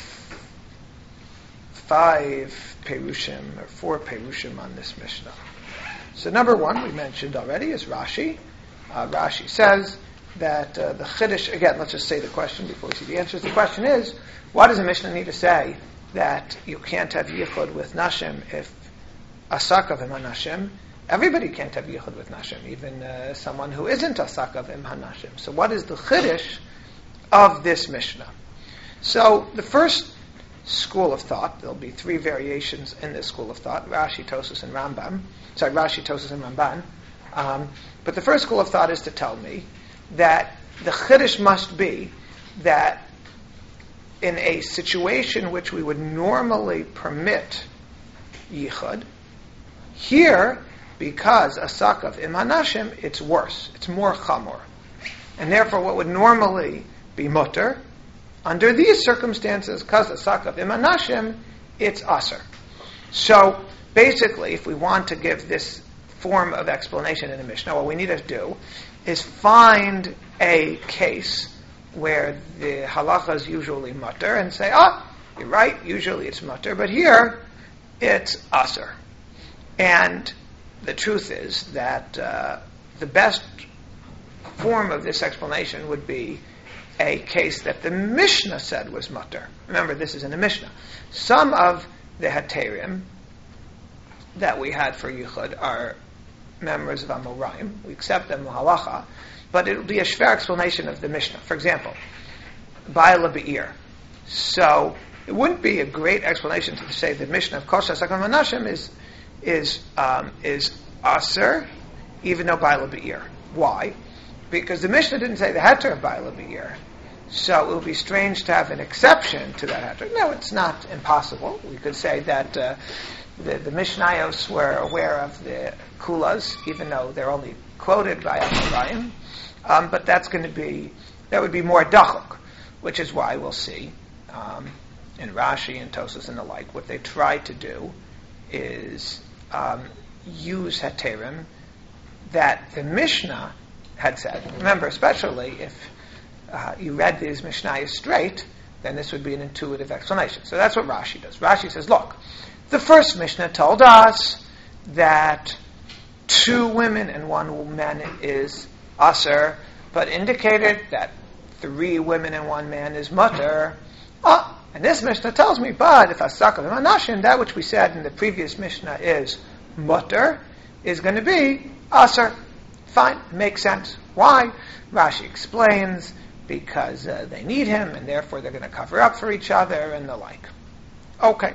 five Perushim or four Perushim on this Mishnah. So number one we mentioned already is Rashi. Uh, Rashi says that uh, the Chiddush, again, let's just say the question before we see the answers. The question is, why does a Mishnah need to say that you can't have yichud with Nashim if asakav im hanashim? Everybody can't have yichud with Nashim, even uh, someone who isn't asakav im hanashim. So what is the Chiddush of this Mishnah? So the first school of thought, there'll be three variations in this school of thought, Rashi, Tosfos, and Rambam. Sorry, Rashi, Tosfos, and Ramban. Um, but the first school of thought is to tell me that the Chiddush must be that in a situation which we would normally permit yichud, here, because asakav im hanashim, it's worse, it's more chamor. And therefore what would normally be mutter, under these circumstances, because asakav im hanashim, it's aser. So basically, if we want to give this form of explanation in the Mishnah, what we need to do is find a case where the halacha is usually mutter and say, ah, you're right, usually it's mutter, but here it's aser. And the truth is that uh, the best form of this explanation would be a case that the Mishnah said was mutter. Remember, this is in the Mishnah. Some of the heterim that we had for yichud are members of Amoraim. We accept them halacha, but it will be a shver explanation of the Mishnah. For example, Ba'ala Be'ir. So it wouldn't be a great explanation to say the Mishnah of Kosher Sakam Manashim is is um, is aser, even though Ba'ala Be'ir. Why? Because the Mishnah didn't say the heter of Ba'ala Be'ir. So it would be strange to have an exception to that heter. No, it's not impossible. We could say that uh, the, the Mishnayos were aware of the kulas, even though they're only quoted by Amoraim. Um, but that's going to be, that would be more dachuk, which is why we'll see um, in Rashi and Tosfos and the like, what they try to do is um, use heterim that the Mishnah had said. Remember, especially if uh, you read these Mishnayos straight, then this would be an intuitive explanation. So that's what Rashi does. Rashi says, look, the first Mishnah told us that two women and one man is aser, but indicated that three women and one man is mutter. Ah, and this Mishnah tells me, but if asakav im hanashim, that which we said in the previous Mishnah is mutter, is going to be aser. Fine, makes sense. Why? Rashi explains, because uh, they need him, and therefore they're going to cover up for each other, and the like. Okay.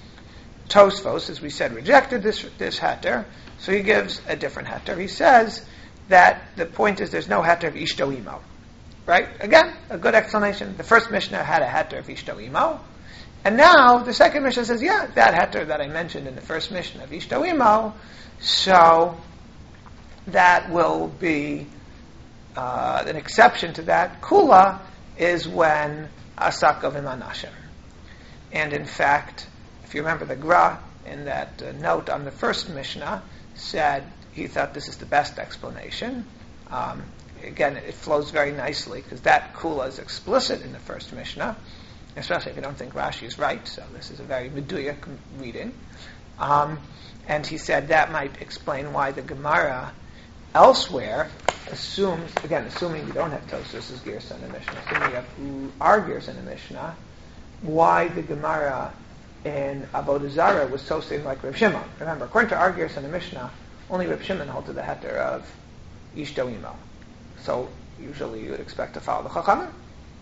Tosfos, as we said, rejected this this heter, so he gives a different heter. He says that the point is there's no heter of ishto imo. Right? Again, a good explanation. The first Mishnah had a heter of ishto imo, and now the second Mishnah says, yeah, that heter that I mentioned in the first Mishnah of ishto imo, so that will be uh, an exception to that. Kula is when asakav im hanashim. And in fact, if you remember, the Gra in that uh, note on the first Mishnah said he thought this is the best explanation. Um, again, it flows very nicely because that kula is explicit in the first Mishnah, especially if you don't think Rashi is right. So this is a very meduyak reading. Um, and he said that might explain why the Gemara elsewhere assumes, again, assuming you don't have Tosfos' Gersa in the Mishnah, assuming you have our Gersa in the Mishnah, why the Gemara in Avodah Zarah was so saying like Reb Shimon. Remember, according to our Gersa in the Mishnah, only Reb Shimon holds to the heter of ishto imo. So usually you would expect to follow the Chachamim.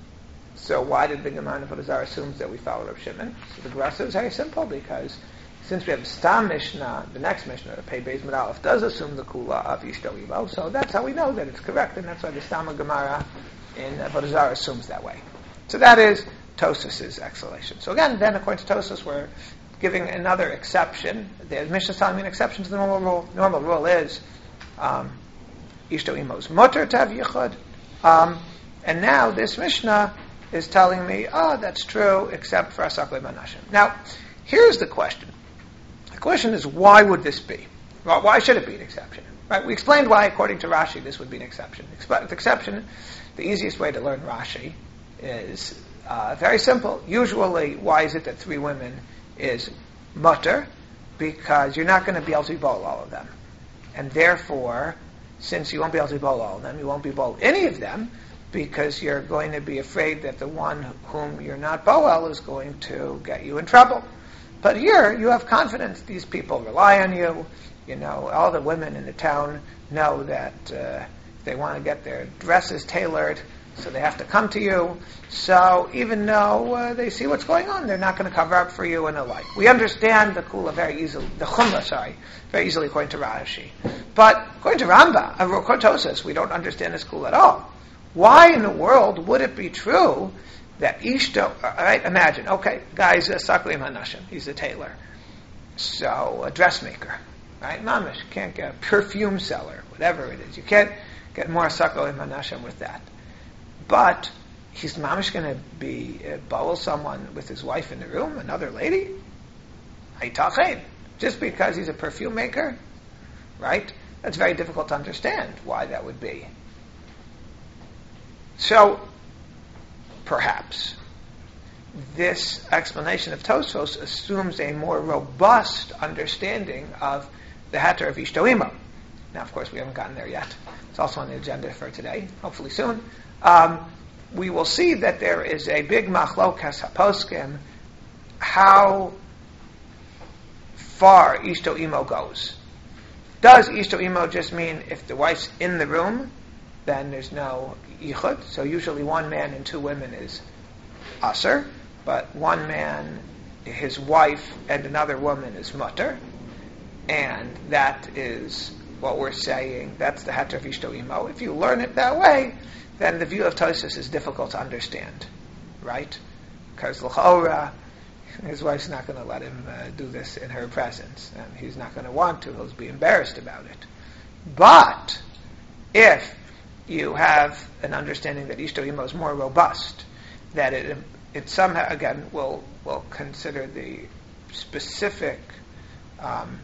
So why did the Gemara in Avodah Zarah assume that we follow Reb Shimon? So the Gemara is very simple, because since we have Stam Mishnah, the next Mishnah, the Pei Beis Mid Aleph, does assume the kula of ishto imo. So that's how we know that it's correct, and that's why the Stam Gemara in Avodah Zarah assumes that way. So that is Tosfos' explanation. So again, then according to Tosfos, we're giving another exception. The Mishnah is telling me an exception to the normal rule. The normal rule is um, ishto imo's mutter to have yichud. Um, and now this Mishnah is telling me, oh, that's true, except for asakav im hanashim. Now, here's the question. The question is, why would this be? Well, why should it be an exception? Right? We explained why, according to Rashi, this would be an exception. The exception, the easiest way to learn Rashi is uh, very simple. Usually, why is it that three women is mutter? Because you're not going to be able to bowl all of them. And therefore, since you won't be able to bowl all of them, you won't be bowl any of them, because you're going to be afraid that the one whom you're not bowl is going to get you in trouble. But here, you have confidence. These people rely on you. You know, all the women in the town know that uh, they want to get their dresses tailored, so they have to come to you. So even though uh, they see what's going on, they're not going to cover up for you and the like. We understand the kula very easily, the chumrah, sorry, very easily according to Rashi. But according to Ramba, uh, according to Tosfos, we don't understand this kula at all. Why in the world would it be true that Ishto, uh, right, imagine, okay, guy's a Saklim Hanashim, he's a tailor. So, a dressmaker, right? Mamish, you can't get a perfume seller, whatever it is. You can't get more Saklim Hanashim with that. But he's mamish going to be uh, bowl someone with his wife in the room, another lady? Haytachein. Just because he's a perfume maker, right? That's very difficult to understand why that would be. So, perhaps this explanation of Tosfos assumes a more robust understanding of the heter of Ishto Imo. Now, of course, we haven't gotten there yet. It's also on the agenda for today, hopefully soon. Um, we will see that there is a big machlokas haposkim how far Ishto Imo goes. Does Ishto Imo just mean if the wife's in the room, then there's no yichud? So usually one man and two women is aser, but one man, his wife, and another woman is mutter, and that is what we're saying. That's the heter of Ishto Imo. If you learn it that way, then the view of Tosfos is difficult to understand, right? Because l'chaora, his wife's not going to let him uh, do this in her presence, and he's not going to want to. He'll be embarrassed about it. But if you have an understanding that Ishto Imo is more robust, that it it somehow again will will consider the specific um,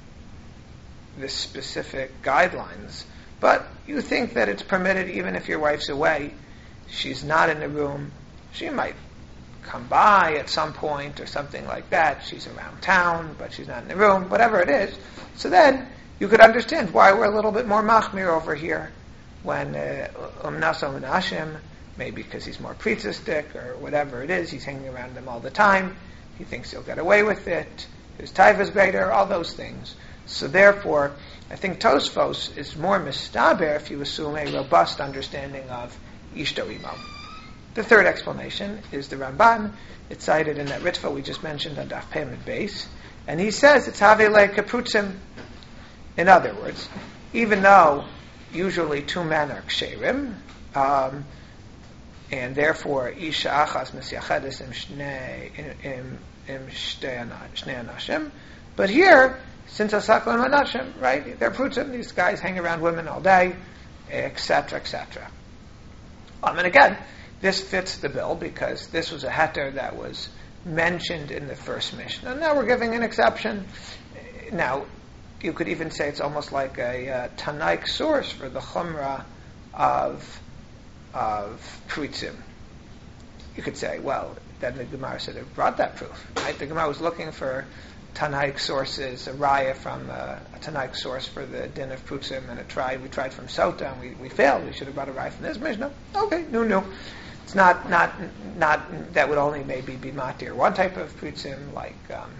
the specific guidelines. But you think that it's permitted even if your wife's away, she's not in the room, she might come by at some point or something like that, she's around town, but she's not in the room, whatever it is. So then you could understand why we're a little bit more machmir over here when umnasa menashim, maybe because he's more priestistic or whatever it is, he's hanging around them all the time, he thinks he'll get away with it, his taivas beiter, all those things. So therefore, I think Tosfos is more mistaber if you assume a robust understanding of Ishto Imo. The third explanation is the Ramban. It's cited in that Ritva we just mentioned on Daf Payment Base, and he says it's Havele Kaprutzim. In other words, even though usually two men are ksherim, um, and therefore Isha Achas Mesyachedes im Shnei im im Shnei Anashim, but here, since Asaklan Manashim, right, they're prutzim, these guys hang around women all day, et cetera, et cetera. Um, and again, this fits the bill because this was a heter that was mentioned in the first Mishnah. And now we're giving an exception. Now, you could even say it's almost like a uh, Tanaik source for the chumrah of of prutzim. You could say, well, then the Gemara should have brought that proof, right? The Gemara was looking for Tanaik sources, a raya from uh, a Tanaik source for the din of prutzim, and it tried. We tried from Sota, and we, we failed. We should have brought a raya from this Mishnah. Okay, no, no. It's not not not that would only maybe be matir one type of prutzim, like um,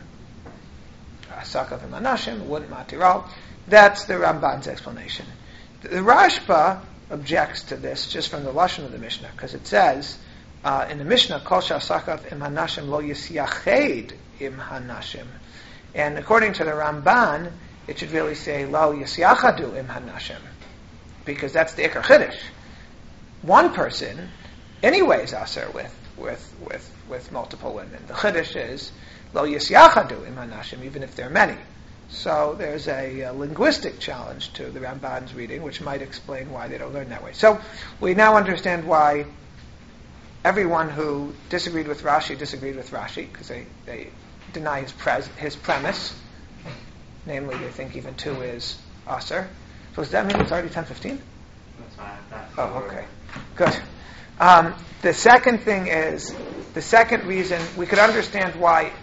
Sakav and Manashim, wouldn't matir all. That's the Ramban's explanation. The, the Rashba objects to this just from the lashon of the Mishnah, because it says uh, in the Mishnah, Kol Sakav im Hanashim lo yisyached im Hanashim. And according to the Ramban, it should really say, Lo Yisyachadu im Hanashim, because that's the Ikar Chiddush. One person, anyway, is aser with, with, with, with multiple women. The Chiddush is, Lo Yisyachadu im Hanashim, even if there are many. So there's a, a linguistic challenge to the Ramban's reading, which might explain why they don't learn that way. So we now understand why everyone who disagreed with Rashi disagreed with Rashi, because they, they deny his, pres- his premise. Namely, they think even two is aser. So does that mean it's already ten fifteen? That's fine. That's Oh, okay. Good. Um, the second thing is, the second reason, we could understand why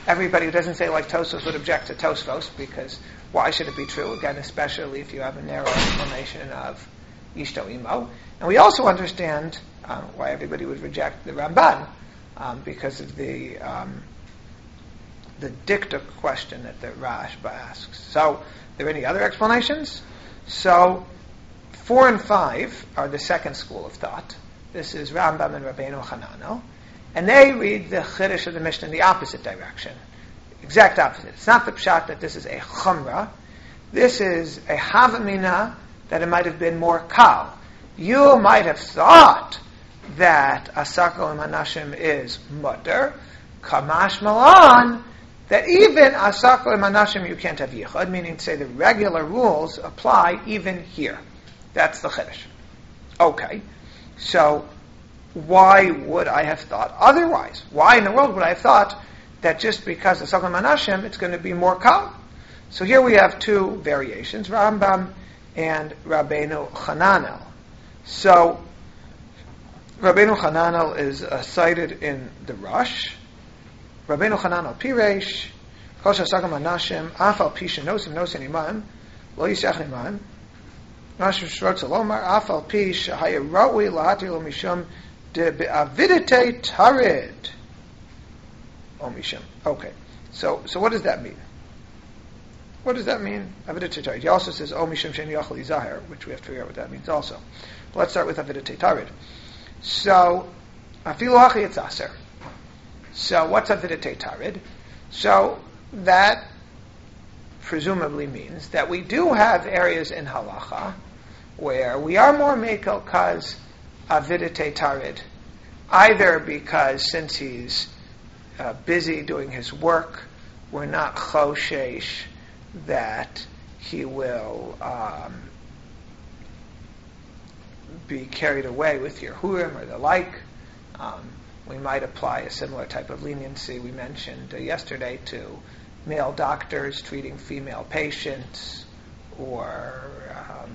everybody who doesn't say like Tosfos would object to Tosfos, because why should it be true? Again, especially if you have a narrow explanation of Ishto Imo. And we also understand um, why everybody would reject the Ramban, um, because of the um, the dicta question that the Rashba asks. So, are there any other explanations? So, four and five are the second school of thought. This is Rambam and Rabbeinu Hananel. And they read the Chiddush of the Mishnah in the opposite direction. Exact opposite. It's not the pshat that this is a chumrah. This is a havamina that it might have been more kal. You might have thought that asakol and manashim is mutter. Kamash malan, that even asakol and manashim you can't have yichud, meaning to say the regular rules apply even here. That's the Chiddush. Okay. So, why would I have thought otherwise? Why in the world would I have thought that just because of Sakal Manashim, it's going to be more kal? So here we have two variations, Rambam and Rabbeinu Hananel. So, Rabbeinu Hananel is uh, cited in the Rush. Rabbeinu Hananel Piresh, Kosha Sakal Manashim, Afal Pisha Nosim Nosim Iman, Lo Yisach Iman, Nashim Shrotza Lomar, Afal Pish, Haya Rawi Lahati Lo Mishum, De Be'avidite Tarid. Oh, Mishum. Okay. So, so what does that mean? What does that mean? Avidite Tarid. He also says, Oh, Mishum Shen Yachli Zahir, which we have to figure out what that means also. But let's start with Avidite Tarid. So, Afilu Hachi It's Aser. So, what's Avidite Tarid? So, that presumably means that we do have areas in halacha where we are more mekel because avidite tarid, either because since he's uh, busy doing his work, we're not choshesh that he will um, be carried away with your hurim or the like. Um, we might apply a similar type of leniency we mentioned uh, yesterday to male doctors treating female patients, or um,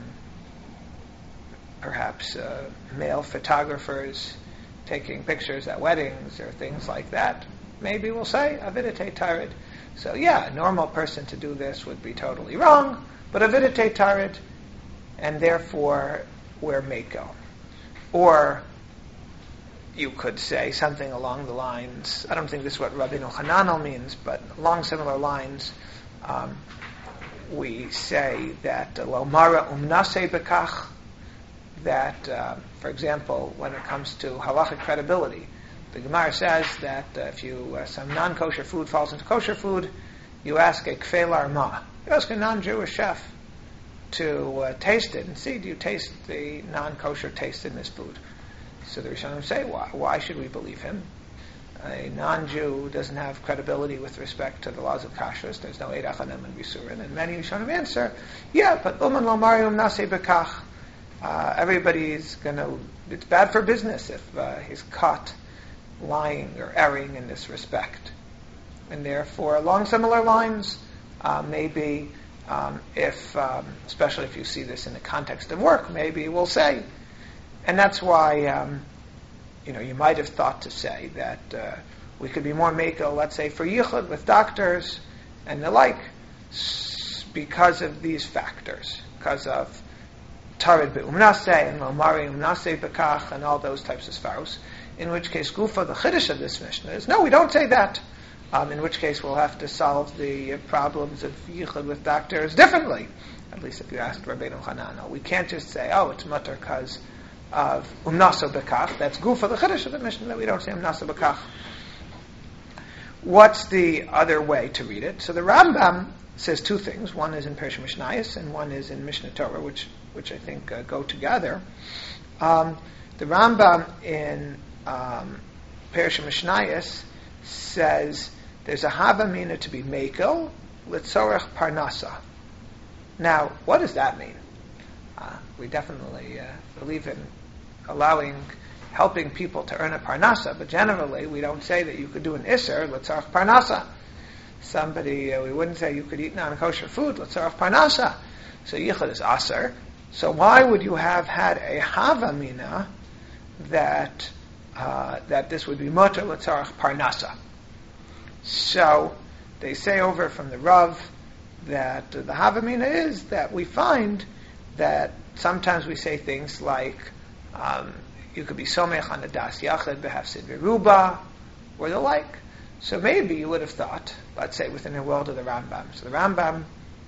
perhaps uh, male photographers taking pictures at weddings or things like that. Maybe we'll say avidite tarid. So yeah, a normal person to do this would be totally wrong, but avidite tarid, and therefore we're meko. Or you could say something along the lines, I don't think this is what Rabbeinu Hananel means, but along similar lines, um, we say that Lomara umnase bekach, that, uh, for example, when it comes to halachic credibility, the Gemara says that uh, if you uh, some non-kosher food falls into kosher food, you ask a kfelar ma. You ask a non-Jewish chef to uh, taste it and see, do you taste the non-kosher taste in this food? So the Rishonim say, why, why should we believe him? A non-Jew doesn't have credibility with respect to the laws of kashrus. There's no Eid Achanem and Bisurin. And many Rishonim answer, yeah, but Uman Lomarium Nase Bekach. Uh, everybody's going to, it's bad for business if uh, he's caught lying or erring in this respect. And therefore, along similar lines, uh, maybe um, if, um, especially if you see this in the context of work, maybe we'll say, and that's why, um, you know, you might have thought to say that uh, we could be more mekel, let's say, for yichud with doctors and the like, because of these factors, because of tarid be'umnase and lomari umnase bekach and all those types of svaros. In which case, gufa, the chiddush of this Mishnah is, no, we don't say that. Um, in which case, we'll have to solve the uh, problems of yichud with doctors differently. At least if you ask Rabbeinu Hananel, we can't just say, oh, it's mutter because of umnasa bekach. That's gufa, the chiddush of the Mishnah, that we don't say umnasa bekach. What's the other way to read it? So the Rambam says two things. One is in Perishim Mishnayos, and one is in Mishnah Torah, which which I think uh, go together. Um, the Rambam in um, Perishim Mishnayos says there's a havamina to be mekel litzorech parnasa. Now, what does that mean? Uh, we definitely uh, believe in allowing, helping people to earn a parnasa, but generally we don't say that you could do an iser litzorech parnasa. Somebody, uh, we wouldn't say you could eat non-kosher food litzorech parnasa. So yichud is aser. So why would you have had a havamina that uh, that this would be mutter litzorech parnasa? So they say over from the Rav that uh, the Havamina is that we find that sometimes we say things like um, you could be somech on the das yachad behafsid beruba or the like. So maybe you would have thought, let's say within the world of the Rambam. So the Rambam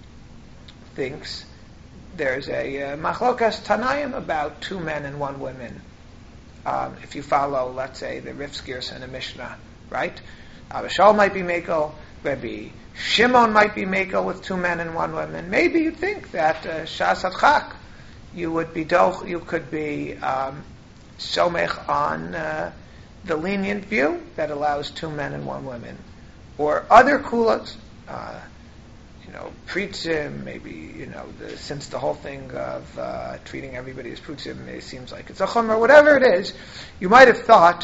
thinks there's a uh, machlokas Tanayim about two men and one woman. Um, if you follow, let's say, the Rif's Girsa and the Mishnah, right? Abba Shaul might be Mekel, Rabbi Shimon might be Mekel with two men and one woman. Maybe you think that uh, Shas Adchak, you would be doch, you could be um, somech on uh, the lenient view that allows two men and one woman, or other kulas, uh, you know, prutzim. Maybe you know, the, since the whole thing of uh, treating everybody as prutzim, it seems like it's a chumrah. Whatever it is, you might have thought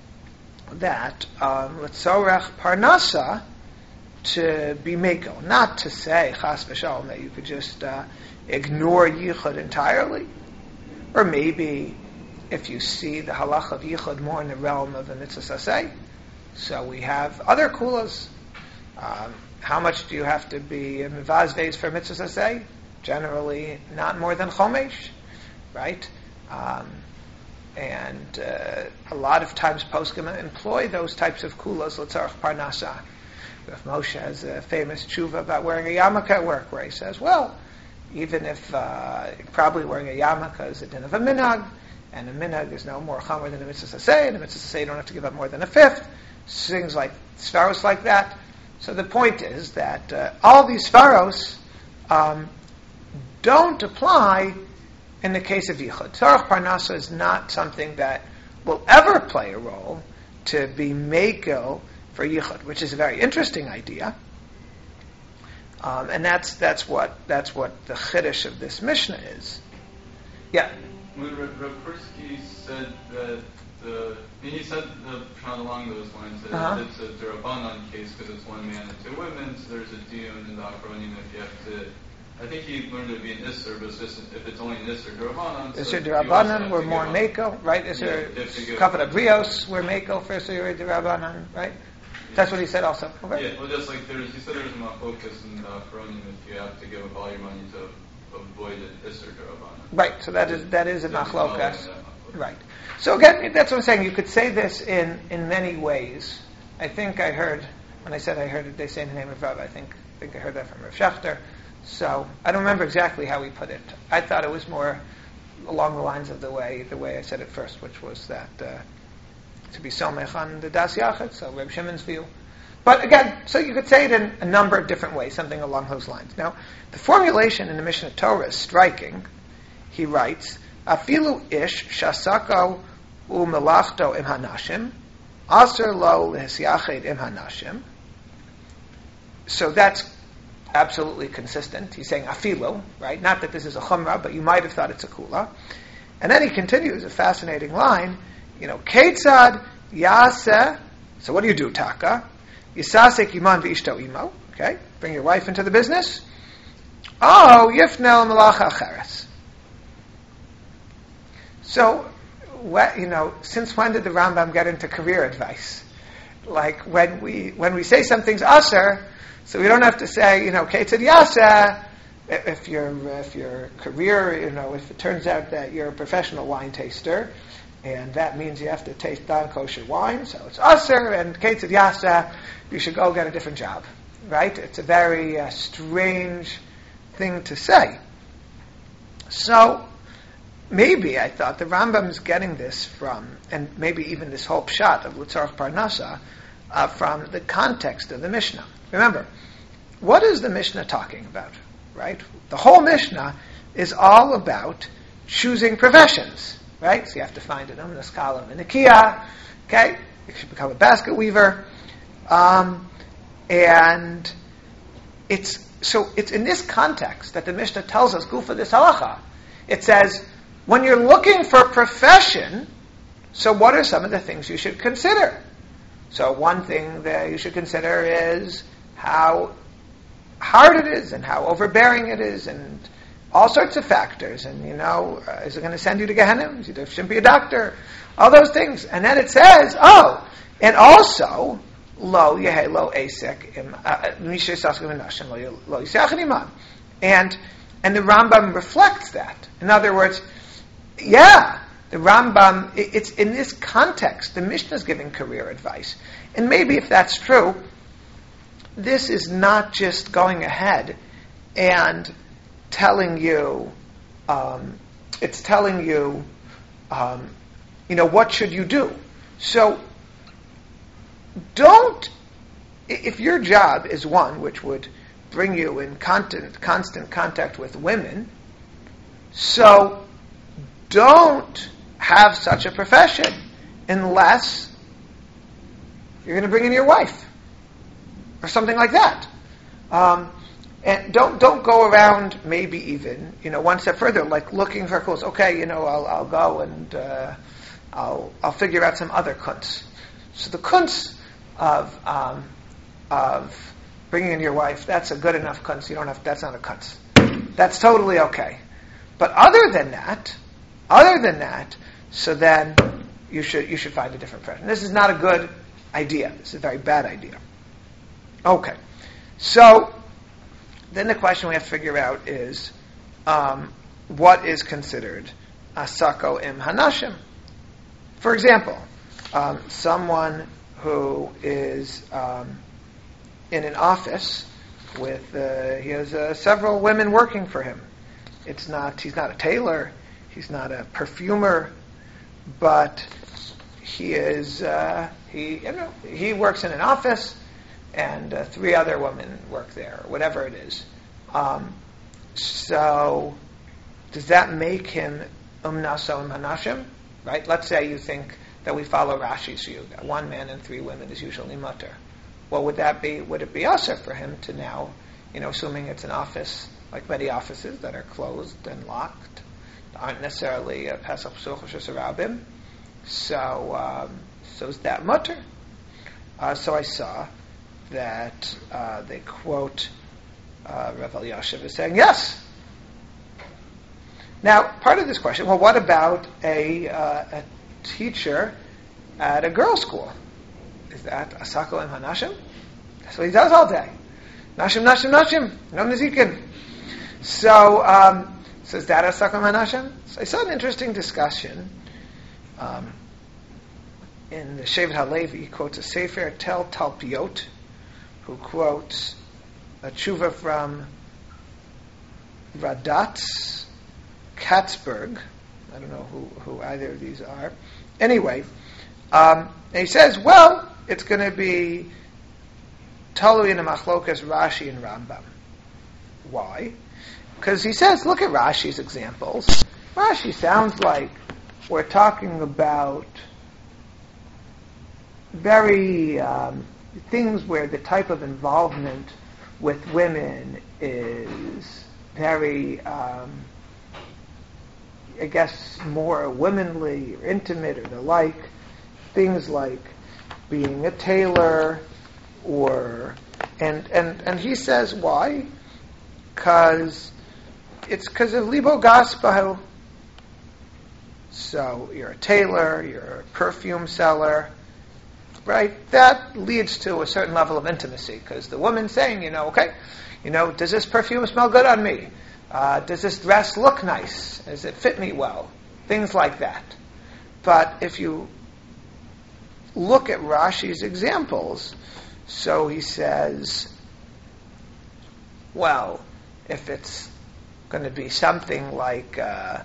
that letzorech um, parnasa to be mekel, not to say chas v'shalom that you could just uh, ignore yichud entirely, or maybe if you see the halach of yichud more in the realm of the mitzvah saseh. So we have other kulas. Um, how much do you have to be mivazveis for mitzvah saseh? Generally, not more than chomesh, right? Um, and uh, a lot of times poskim employ those types of kulas l'tzarech parnasa. If Moshe has a famous tshuva about wearing a yarmulke at work, where he says, well, even if uh, probably wearing a yarmulke is a din of a minhag, and a minhag is no more chamer than a mitzvah saseh, and a mitzvah saseh you don't have to give up more than a fifth, things like svaros like that. So the point is that uh, all these svaros um, don't apply in the case of yichud. Tzarech parnasa is not something that will ever play a role to be mekel for yichud, which is a very interesting idea, um, and that's that's what that's what the chiddush of this Mishnah is. Yeah. When Rav Persky said that the, he said the pshat along those lines that uh-huh. it's a derabanan case because it's one man and two women, so there's a diyun in the achronim if you have to. I think he learned it to be an isser, but it's just if it's only an isser derabanan. Isser so derabanan, we're more mekel, right? Isser yeah, kavod brios, we're mekel for isser derabanan, right? Yeah. That's what he said also. Okay. Yeah, well, just like there's, he said there's a machlokas in the achronim if you have to give up all your money to avoid an isser derabanan. Right, so that is that is a machlokas. Right. So again, that's what I'm saying. You could say this in, in many ways. I think I heard, when I said I heard it, they say in the name of Rav, I think I think I heard that from Rav Shechter. So I don't remember exactly how he put it. I thought it was more along the lines of the way the way I said it first, which was that uh, to be somech on the das yachid, so Reb Shimon's view. But again, so you could say it in a number of different ways, something along those lines. Now, the formulation in the Mishnah Torah is striking. He writes, Afilu ish shasako u'melachto im hanashim, aser lo lehisyached im hanashim. So that's absolutely consistent. He's saying afilu, right? Not that this is a chumrah, but you might have thought it's a kula. And then he continues a fascinating line, you know, ketzad yaseh. So what do you do, taka? Yisasek iman v'ishto imo. Okay, bring your wife into the business. Oh, yifnel malacha acheres. So, you know, since when did the Rambam get into career advice? Like when we when we say something's aser, so we don't have to say, you know, ketzad yaseh. If your if your career, you know, if it turns out that you're a professional wine taster, and that means you have to taste non-kosher wine, so it's aser and ketzad yaseh, you should go get a different job, right? It's a very uh, strange thing to say. So maybe I thought the Rambam is getting this from, and maybe even this whole pshat of L'tzarech Parnasa, uh, from the context of the Mishnah. Remember, what is the Mishnah talking about? Right? The whole Mishnah is all about choosing professions, right? So you have to find an umnas kalam in Ikea, okay? You should become a basket weaver, um, and it's so it's in this context that the Mishnah tells us gufa this halacha. It says when you're looking for a profession, so what are some of the things you should consider? So one thing that you should consider is how hard it is and how overbearing it is and all sorts of factors. And, you know, uh, is it going to send you to Gehenna? You shouldn't be a doctor. All those things. And then it says, oh, and also, lo yehe lo asek im mishe saskim nashim lo yisachin iman, and and the Rambam reflects that. In other words, yeah, the Rambam, it, it's in this context. The Mishnah is giving career advice, and maybe if that's true, this is not just going ahead and telling you. Um, it's telling you, um, you know, what should you do. So, don't, if your job is one which would bring you in constant, constant contact with women, so don't have such a profession unless you're going to bring in your wife or something like that. Um, and don't don't go around maybe even, you know, one step further, like looking for clothes. Okay, you know, I'll I'll go and uh, I'll I'll figure out some other kunts. So the kunts of um, of bringing in your wife, that's a good enough kunts. You don't have, that's not a kunts. That's totally okay. But other than that, other than that, so then you should you should find a different profession. This is not a good idea. This is a very bad idea. Okay, so then the question we have to figure out is um, what is considered asako im hanashim. For example, um, someone who is um, in an office with uh, he has uh, several women working for him. It's not he's not a tailor, he's not a perfumer, but he is uh, he you know he works in an office, and uh, three other women work there, or whatever it is. Um, so, does that make him umnaso im hanashim? Right? Let's say you think that we follow Rashi's view that one man and three women is usually mutter. Well, would that be? Would it be usher for him to now, you know, assuming it's an office like many offices that are closed and locked, aren't necessarily uh, Pesach Psuch or Shesarabim. So, um, so is that mutter? Uh, so I saw that uh, they quote uh, Rav Elyashiv as saying yes. Now, part of this question, well, what about a, uh, a teacher at a girls' school? Is that asako im hanashim? That's what he does all day. Nashim, nashim, nashim. No nezikin. So, um, so is that asako im hanashim? So I saw an interesting discussion um, in the Shevet HaLevi. He quotes a Sefer Tel Talpiot, who quotes a tshuva from Radatz Katzberg. I don't know who, who either of these are. Anyway, um, and he says, well, it's going to be Talui in a Machlokas Rashi and Rambam. Why? Because he says, look at Rashi's examples. Rashi sounds like we're talking about very um, things where the type of involvement with women is very, um, I guess, more womanly or intimate or the like. Things like being a tailor, or and and and he says why? Because it's because of libo gaspahu. So you're a tailor, you're a perfume seller, right? That leads to a certain level of intimacy, because the woman's saying, you know, okay, you know, does this perfume smell good on me? Uh, does this dress look nice? Does it fit me well? Things like that. But if you look at Rashi's examples, so he says, well, if it's going to be something like uh,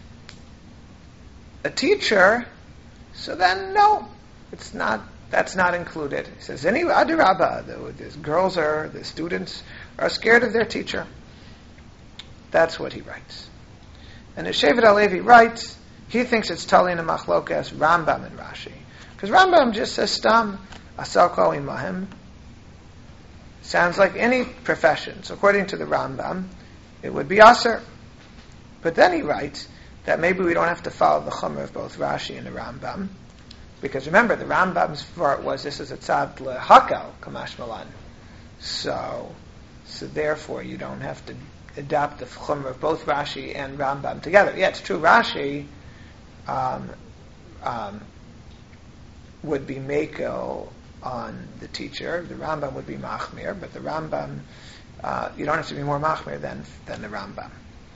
a teacher, so then no, it's not. That's not included. He says, any adirabba, the, the girls are, the students are scared of their teacher. That's what he writes. And as Shevet HaLevi writes, he thinks it's Talin and Machlokas, Rambam and Rashi. Because Rambam just says, Stam, Asako imahim. Sounds like any profession. So according to the Rambam, it would be Aser. But then he writes that maybe we don't have to follow the Chumrah of both Rashi and the Rambam. Because remember, the Rambam's part was, this is a tzad lehakel, kamash malan. So, so therefore you don't have to adopt the Chumrah of both Rashi and Rambam together. Yeah, it's true, Rashi um, um, would be Mekel on the teacher. The Rambam would be machmir, but the Rambam, uh, you don't have to be more machmir than than the Rambam.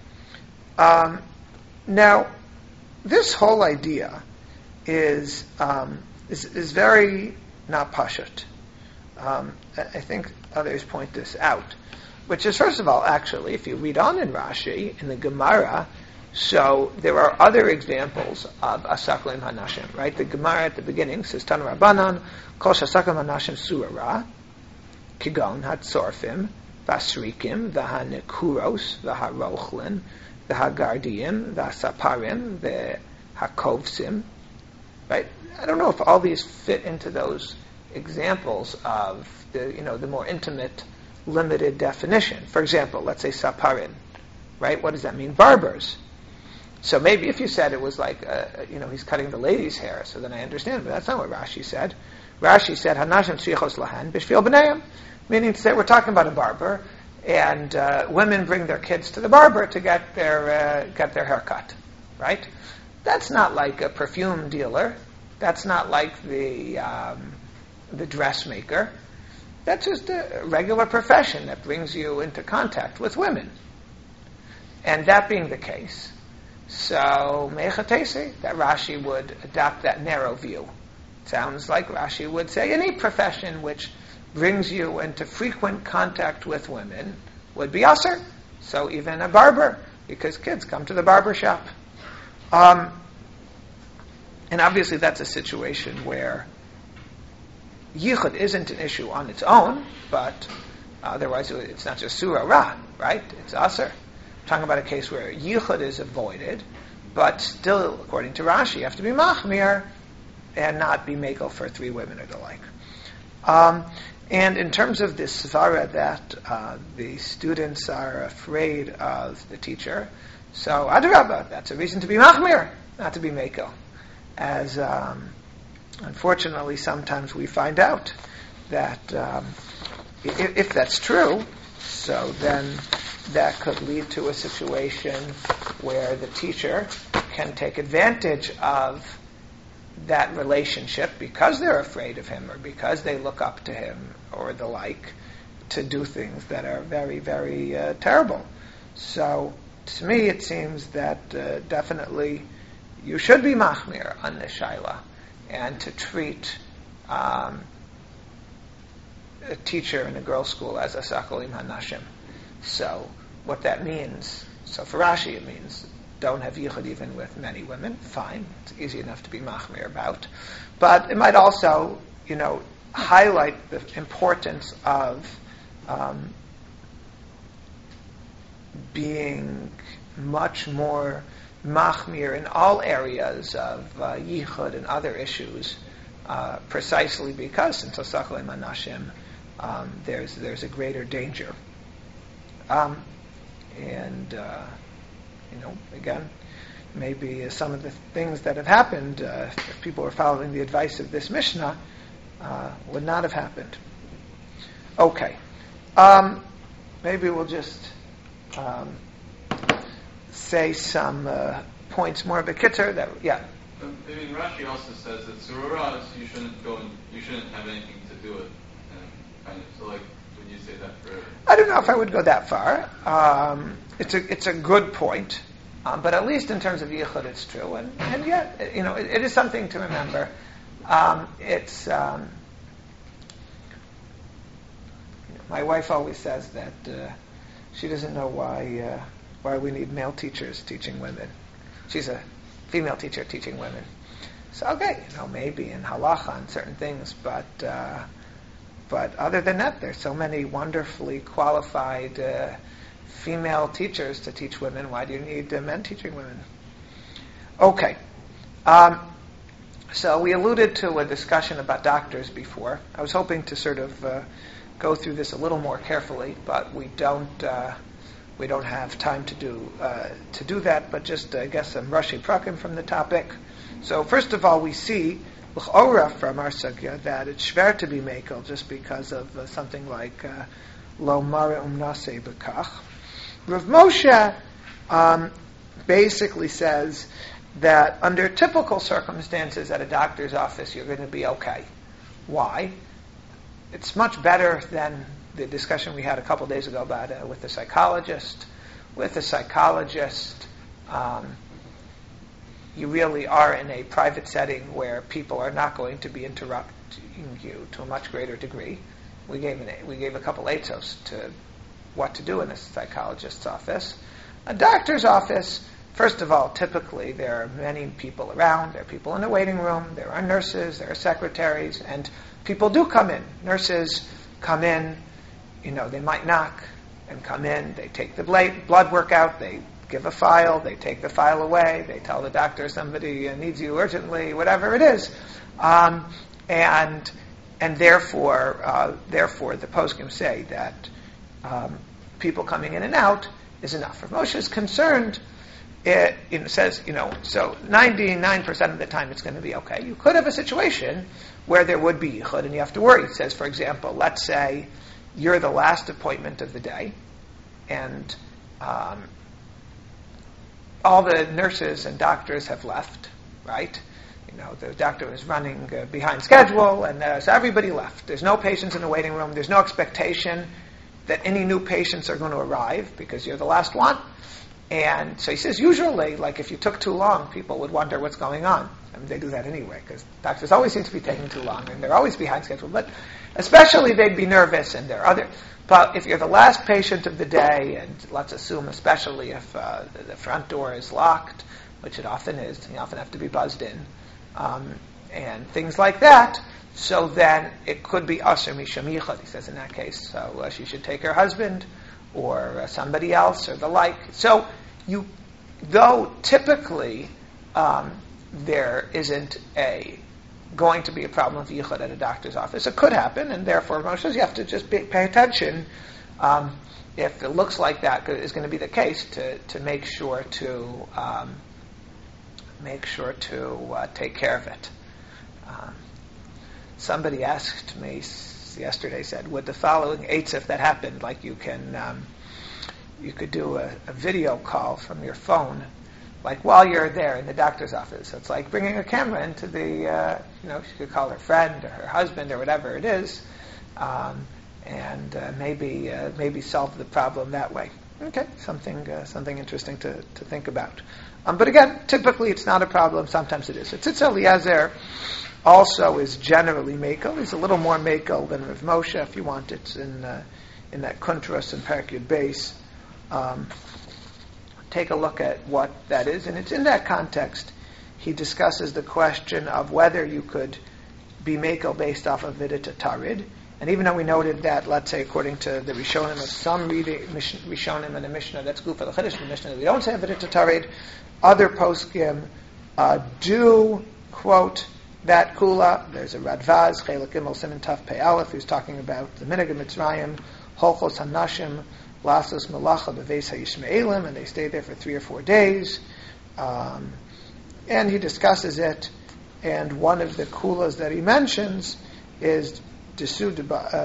Um, now, this whole idea is um, is, is very not pashut. Um, I think others point this out, which is, first of all, actually, if you read on in Rashi, in the Gemara, so there are other examples of asaklim hanashim, right? The Gemara at the beginning says, Tanu Rabbanan, kol shasaklim hanashim surara, kigon hatzorfim, vasrikim, v'hanekuros, v'harochlin, v'hagardiim, v'asaparim, v'hakovsim, right? I don't know if all these fit into those examples of the, you know, the more intimate, limited definition. For example, let's say saparin, right? What does that mean? Barbers. So maybe if you said it was like, uh, you know, he's cutting the lady's hair, so then I understand, but that's not what Rashi said. Rashi said, Hanashim tzrichos lahan b'shvil b'neiim, meaning to say we're talking about a barber, and uh, women bring their kids to the barber to get their uh, get their hair cut, right? That's not like a perfume dealer. That's not like the um, the dressmaker. That's just a regular profession that brings you into contact with women. And that being the case, so Mechatesi, that Rashi would adopt that narrow view. Sounds like Rashi would say any profession which brings you into frequent contact with women would be asur. So even a barber, because kids come to the barber shop. Um, and obviously that's a situation where yichud isn't an issue on its own, but otherwise it's not just surah ra, right? It's asur. We're talking about a case where yichud is avoided, but still, according to Rashi, you have to be machmir and not be mekel for three women or the like. Um, and in terms of this svara that uh, the students are afraid of the teacher, so adrabah, that's a reason to be machmir, not to be mekel. As um, unfortunately, sometimes we find out that um, if, if that's true, so then that could lead to a situation where the teacher can take advantage of that relationship because they're afraid of him or because they look up to him or the like to do things that are very, very uh, terrible. So to me it seems that uh, definitely you should be machmir on this shaila and to treat um, a teacher in a girls' school as a sakolim hanashim. So what that means, so for Rashi it means don't have yichud even with many women, fine, it's easy enough to be machmir about. But it might also, you know, highlight the importance of um, being much more machmir in all areas of uh, yichud and other issues, uh, precisely because since sakolim hanashim, um, there's there's a greater danger. Um, and, uh, you know, again, maybe uh, some of the things that have happened, uh, if people were following the advice of this Mishnah, uh, would not have happened. Okay. Um, maybe we'll just um, say some uh, points more of a kitzur that, yeah. I mean, Rashi also says that surah, you shouldn't go and you shouldn't have anything to do with, and kind of, so like, would you say that for? I don't know if I would go that far. Um, it's a it's a good point, um, but at least in terms of yichud, it's true, and and yet, you know, it, it is something to remember. Um, it's um, my wife always says that uh, she doesn't know why uh, why we need male teachers teaching women. She's a female teacher teaching women. So okay, you know, maybe in halacha and certain things, but. Uh, But other than that, there's so many wonderfully qualified uh, female teachers to teach women. Why do you need uh, men teaching women? Okay. Um, so we alluded to a discussion about doctors before. I was hoping to sort of uh, go through this a little more carefully, but we don't uh, we don't have time to do uh, to do that. But just, uh, I guess, some Rashi prakim from the topic. So first of all, we see l'chora from our sugya that it's shver to be mekel just because of uh, something like uh, lo mare umnase bekach. Rav Moshe um, basically says that under typical circumstances at a doctor's office you're going to be okay. Why? it's much better than the discussion we had a couple days ago about uh, with the psychologist. With a psychologist, um, you really are in a private setting where people are not going to be interrupting you to a much greater degree. We gave an, we gave a couple eitzos to what to do in a psychologist's office. A doctor's office, first of all, typically there are many people around. There are people in the waiting room. There are nurses. There are secretaries, and people do come in. Nurses come in. You know, they might knock and come in. They take the blood work out. They give a file. They take the file away. They tell the doctor somebody needs you urgently, whatever it is, um, and and therefore, uh, therefore, the poskim say that um, people coming in and out is enough. If Moshe is concerned, it, it says, you know, so ninety-nine percent of the time it's going to be okay. You could have a situation where there would be yichud, and you have to worry. It says, for example, let's say you're the last appointment of the day, and um, all the nurses and doctors have left, right? You know, the doctor was running uh, behind schedule, and uh, so everybody left. There's no patients in the waiting room. There's no expectation that any new patients are going to arrive because you're the last one. And so he says, usually, like if you took too long, people would wonder what's going on. I mean, they do that anyway, because doctors always seem to be taking too long, and they're always behind schedule. But especially they'd be nervous, and there are other. But if you're the last patient of the day, and let's assume, especially if uh, the, the front door is locked, which it often is, you often have to be buzzed in, um, and things like that. So then it could be Asher Misham Yichud. He says in that case, so uh, she should take her husband or uh, somebody else or the like. So you, though typically um, there isn't a going to be a problem with yichud at a doctor's office, it could happen, and therefore Moshe says you have to just be, pay attention um, if it looks like that is going to be the case to to make sure to um, make sure to uh, take care of it. Um, somebody asked me yesterday, said, would the following eitzah, if that happened, like you can um, you could do a, a video call from your phone, like while you're there in the doctor's office. It's like bringing a camera into the, uh, you know, she could call her friend or her husband or whatever it is, um, and uh, maybe uh, maybe solve the problem that way. Okay, something uh, something interesting to, to think about. Um, but again, typically it's not a problem. Sometimes it is. So Tzitz Eliezer also is generally Mekel. He's a little more Mekel than Rav Moshe, if you want. It's in uh, in that Kuntras and Perek Yud Beis. Um, take a look at what that is, and it's in that context he discusses the question of whether you could be Mekel based off of Vidita Tarid. And even though we noted that, let's say, according to the Rishonim of some reading, Rishonim and the Mishnah, that's Gufa the Chiddush, the Mishnah, we don't say Vidita Tarid. Other poskim uh, do quote that kula. There's a Radvaz, Chelik Gimel Siman Taf Pei Aleph, who's talking about the Minhag of Mitzrayim, Holchos Hanashim, Lasos Malacha Beveis HaYishmaelim, and they stay there for three or four days. Um, and he discusses it, and one of the kulas that he mentions is Desu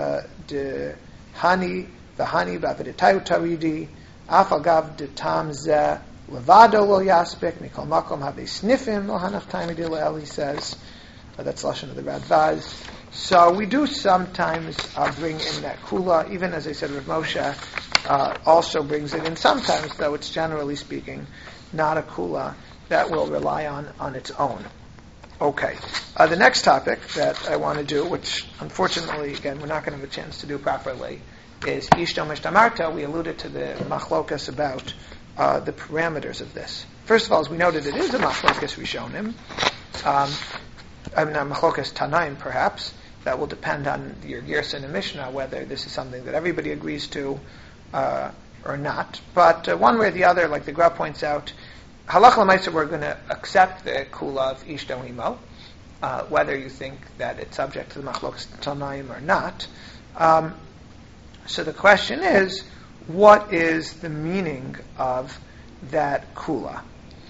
de Hani, the Hani Baviditayu Taridi, Afagav de Tamze, Levado lo Yaspik, Mikol Makom Have Snifim, Lo Hanach Taimidi Le'el, he says. Uh, that's Lashon of the Radvaz. So we do sometimes uh, bring in that kula, even as I said, Rav Moshe uh, also brings it in. Sometimes, though, it's generally speaking not a kula that will rely on on its own. Okay. Uh, the next topic that I want to do, which unfortunately, again, we're not going to have a chance to do properly, is Ishto Mishtamarta. We alluded to the machlokas about uh, the parameters of this. First of all, as we noted, it is a machlokas Rishonim. Um, I mean, a machlokas Tanaim, perhaps. That will depend on your Girsa and Mishnah, whether this is something that everybody agrees to uh, or not. But uh, one way or the other, like the Gra points out, Halach l'maisa, we're going to accept the kula of Ishto Imo, uh, whether you think that it's subject to the machlokas Tanaim or not. Um, so the question is, what is the meaning of that kula?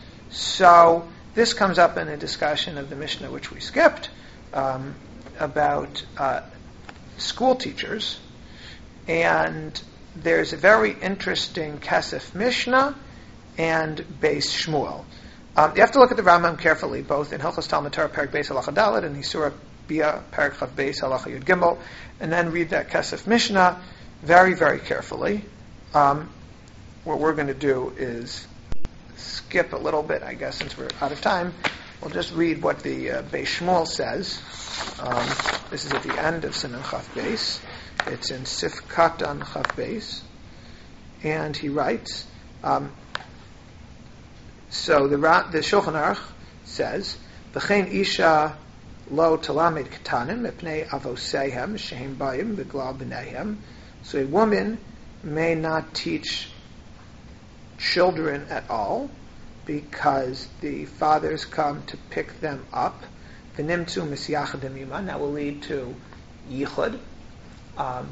So this comes up in a discussion of the Mishnah, which we skipped, um, about uh, school teachers. And there's a very interesting Kesef Mishnah and Beis Shmuel. Um, you have to look at the Rambam carefully, both in Hilchos Talmud Torah, Perek Beis Halacha Daled, and Hisura Bia, Parak Chav Beis, Halacha Yud Gimel, and then read that Kesef Mishnah very, very carefully. Um, what we're going to do is skip a little bit, I guess, since we're out of time. We'll just read what the uh, Beis Shmuel says. Um, this is at the end of Siman Chav Beis. It's in Sif Katan Chav Beis. And he writes, um, so the, the Shulchan Aruch says, V'chein isha lo talamed ketanim mepnei avoseihem shehem bayim v'glal b'neihem. So a woman may not teach children at all because the fathers come to pick them up. V'nimtzu misyachadim iman. That will lead to yichud. Um,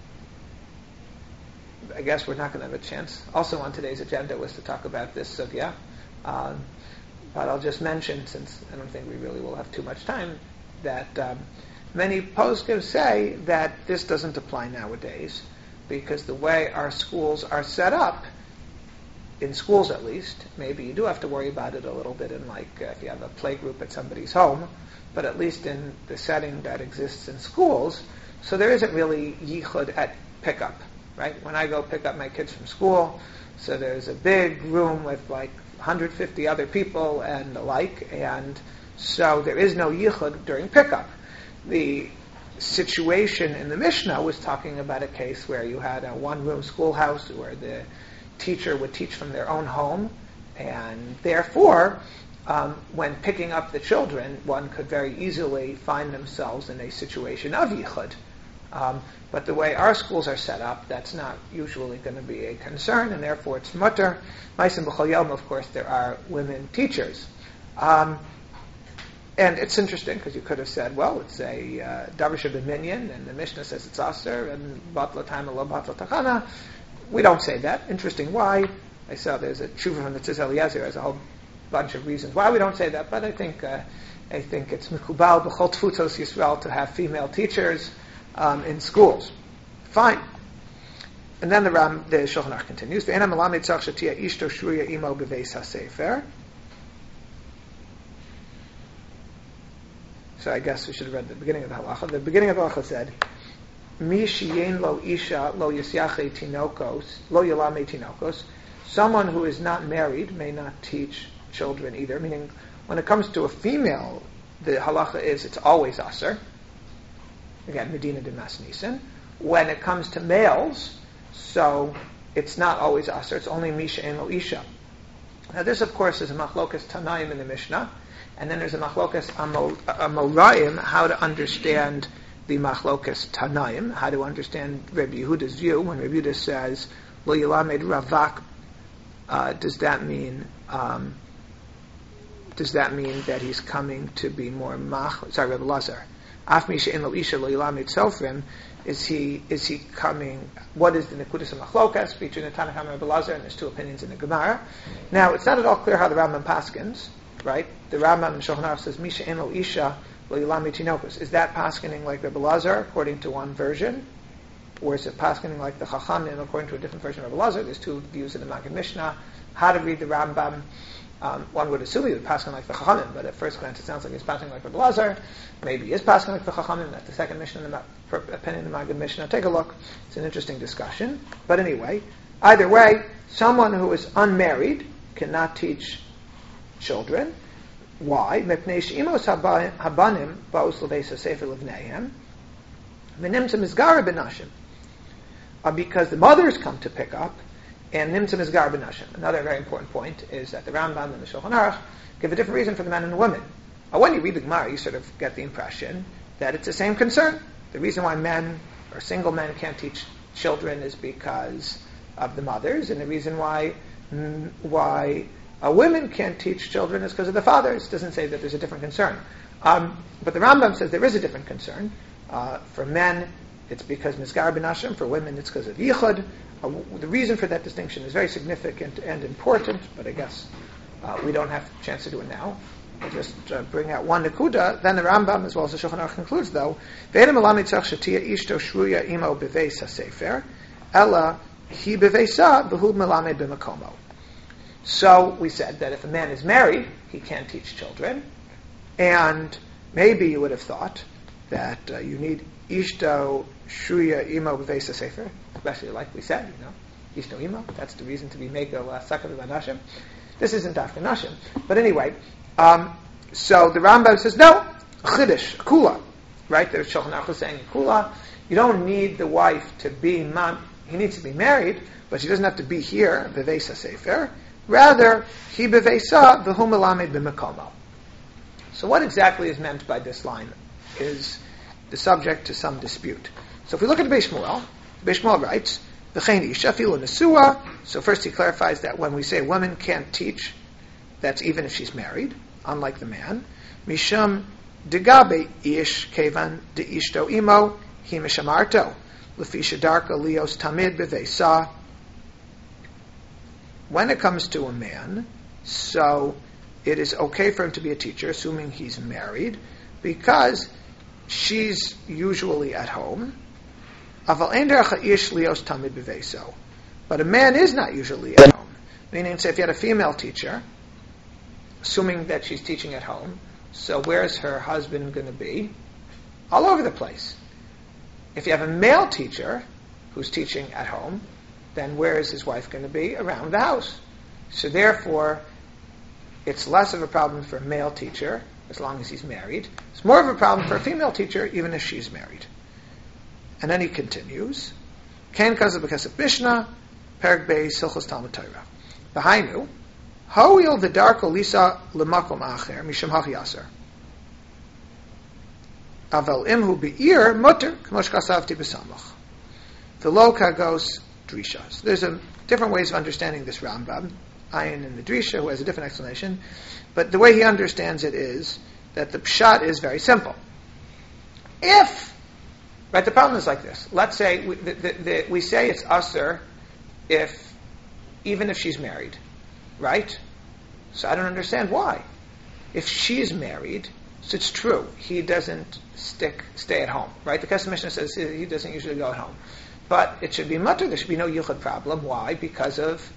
I guess we're not going to have a chance. Also on today's agenda was to talk about this sugya. Um, but I'll just mention, since I don't think we really will have too much time, that um, many poskim say that this doesn't apply nowadays because the way our schools are set up, in schools at least, maybe you do have to worry about it a little bit in like uh, if you have a play group at somebody's home, but at least in the setting that exists in schools, so there isn't really yichud at pickup, right? When I go pick up my kids from school, so there's a big room with like one hundred fifty other people and the like, and so there is no yichud during pickup. The situation in the Mishnah was talking about a case where you had a one-room schoolhouse where the teacher would teach from their own home, and therefore, um, when picking up the children, one could very easily find themselves in a situation of yichud. Um, but the way our schools are set up, that's not usually going to be a concern, and therefore it's mutter. Ma'asim b'chol yom, of course, there are women teachers. Um, and it's interesting, because you could have said, well, it's a uh, davar shebeminyan, and the Mishnah says it's aser, and batla time lo batla tachana. We don't say that. Interesting why. I saw there's a tshuva from the Tzitz Eliezer, there's a whole bunch of reasons why we don't say that, but I think uh, I think it's mikubal b'chol tfutos Yisrael to have female teachers um, in schools. Fine. And then the Ram, the Shulchan Aruch continues. Ve'ena melamed tzach shetia ishto shruya imo beveis hasefer. So I guess we should have read the beginning of the halacha. The beginning of the halacha said, Mi sheyen lo isha lo yisyache tinokos lo yalame tinokos. Someone who is not married may not teach children either. Meaning, when it comes to a female, the halacha is it's always aser. Again, Medina de Mas Nisan. When it comes to males, so it's not always aser. It's only mi sheyen lo isha. Now, this, of course, is a machlokas tanaim in the Mishnah, and then there's a machlokas amoraim, how to understand the machlokas tanaim, how to understand Rabbi Yehuda's view. When Rabbi Yehuda says lo yilamed ravak, uh, does that mean um, does that mean that he's coming to be more mach? Sorry, Rabbi Lazar. Af mi she'en lo isha lo yilamed sofrim. Is he is he coming? What is the nekudas of machlokas between the Tanakh and Rabbi Lazar? And there's two opinions in the Gemara. Now, it's not at all clear how the Rambam paskins, right? The Rambam in Shulchan Aruch says mi she'en lo isha. Is that paskening like Rabbi Lazar according to one version, or is it paskening like the Chachamim according to a different version of Rabbi Lazar? There's two views in the Maggid Mishnah. How to read the Rambam? Um, one would assume he would pasken like the Chachamim, but at first glance it sounds like he's paskening like Rabbi Lazar. Maybe he is paskening like the Chachamim. That's the second Mishnah in the Ma- opinion in the Maggid Mishnah. Take a look. It's an interesting discussion. But anyway, either way, someone who is unmarried cannot teach children. Why? Because the mothers come to pick up, and nimtzah mizgar b'nashim. Another very important point is that the Rambam and the Shulchan Aruch give a different reason for the men and the women. Now, when you read the Gemara, you sort of get the impression that it's the same concern. The reason why men or single men can't teach children is because of the mothers, and the reason why mm, why Uh, women can't teach children is because of the fathers. It doesn't say that there's a different concern. Um, but the Rambam says there is a different concern. Uh, for men, it's because Mizgar B'Nashim. For women, it's because of Yichud. Uh, w- the reason for that distinction is very significant and important, but I guess uh, we don't have a chance to do it now. I'll just uh, bring out one Nakuda. Then the Rambam, as well as the Shulchan Aruch, concludes, though, Ve'edem alami tzach shetia ishto shruya imo beveis hasefer, ela hi beveisa v'hu melamed b'makomo. So we said that if a man is married, he can't teach children. And maybe you would have thought that uh, you need ishto shuya imo b'veisa sefer, especially like we said, you know, ishto imo. That's the reason to be mego uh, sakav v'nashim. This isn't after nashim, but anyway. Um, so the Rambam says no, chiddush, kula, right? There's Shulchan Aruch saying kula. You don't need the wife to be man. He needs to be married, but she doesn't have to be here b'veisa sefer. Rather, he b'veisa v'hu melamed b'mekomo. So what exactly is meant by this line is the subject to some dispute. So if we look at the Beis Shmuel, the Beis Shmuel writes, V'chein isha filu nesua. So first he clarifies that when we say a woman can't teach, that's even if she's married, unlike the man. Misham degabe ish kevan de ishto imo hi mishamarto lefi shedarka lios tamid b'veisa. When it comes to a man, so it is okay for him to be a teacher, assuming he's married, because she's usually at home. But a man is not usually at home. Meaning, say, if you had a female teacher, assuming that she's teaching at home, so where's her husband going to be? All over the place. If you have a male teacher who's teaching at home, then where is his wife going to be? Around the house. So therefore, it's less of a problem for a male teacher, as long as he's married. It's more of a problem for a female teacher, even if she's married. And then he continues, Ken kaza b'kesef Mishnah, Perek Beis Hilchos Talmud Torah. V'hainu, ho'il v'darko lisa l'makom acher, misham hachi aser. Aval imhu be'ir, mutter, k'mosh kasavti b'samach. V'lo kagos drisha. So there's a different ways of understanding this Rambam. Ayin in the Drisha, who has a different explanation. But the way he understands it is that the pshat is very simple. If, right, the problem is like this. Let's say, we, the, the, the, we say it's usher if, even if she's married, right? So I don't understand why. If she's married, so it's true, he doesn't stick, stay at home, right? The Kesef Mishnah says he doesn't usually go at home. But it should be mutter, there should be no yichud problem. Why? Because of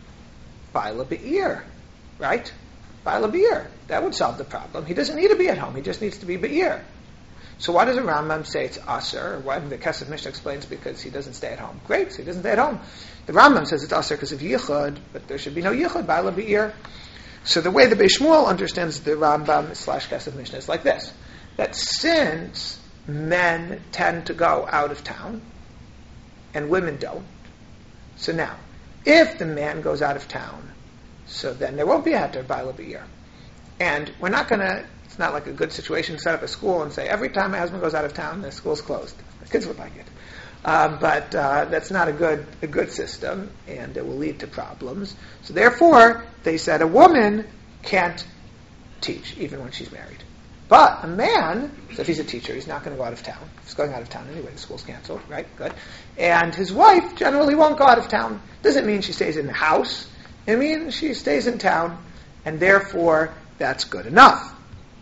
Baila Be'ir, right? Baila Be'ir. That would solve the problem. He doesn't need to be at home. He just needs to be Be'ir. So why does the Rambam say it's Aser? Why the Kesef Mishnah explains because he doesn't stay at home. Great, so he doesn't stay at home. The Rambam says it's Aser because of Yichud, but there should be no Yichud, Baila Be'ir. So the way the Beis Shmuel understands the Rambam slash Kesef Mishnah is like this. That since men tend to go out of town, and women don't, so now, if the man goes out of town, so then there won't be a heter Baila Be'ir. And we're not going to, it's not like a good situation to set up a school and say, every time my husband goes out of town, the school's closed. The kids would like it. Um, but uh, that's not a good a good system, and it will lead to problems. So therefore, they said a woman can't teach, even when she's married. But a man, so if he's a teacher, he's not going to go out of town. He's going out of town anyway, the school's canceled, right? Good. And his wife generally won't go out of town. Doesn't mean she stays in the house. It means she stays in town, and therefore, that's good enough.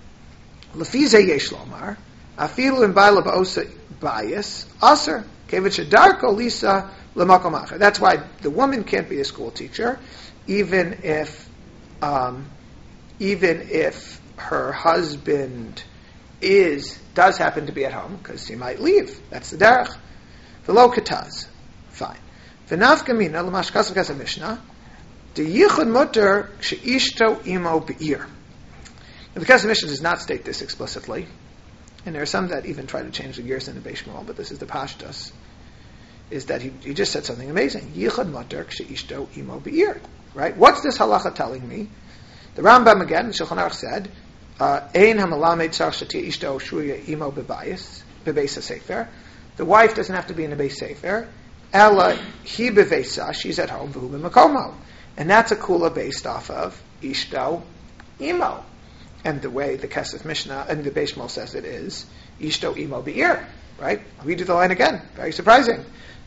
Lefize yesh lomar, afilu in baila ba'osa bias, aser, kevich darko lisa lemakom acher. That's why the woman can't be a school teacher, even if, um, even if her husband is does happen to be at home, because he might leave. That's the derech. V'lo kataz. Fine. V'nafka mina l'mashkas v'kasa mishnah the yichud mutter she'ishto imo be'ir. The Kesef Mishnah does not state this explicitly, and there are some that even try to change the gears in the Beis Shmuel, but this is the pashtus, is that he, he just said something amazing. Yichud mutter she'ishto imo be'ir. Right? What's this halacha telling me? The Rambam again, Shulchan Aruch said, Ein hamalamed tzarich shetia ishto shuya imo bebayis bebeisa sefer. The wife doesn't have to be in the beis sefer. Ella hi beveisa, she's at home. V'hu b'makomo, and that's a kula based off of ishto imo. And the way the Kesef Mishnah and the Beis Shmuel says it is ishto imo be'ir. Right? I'll read you the line again. Very surprising.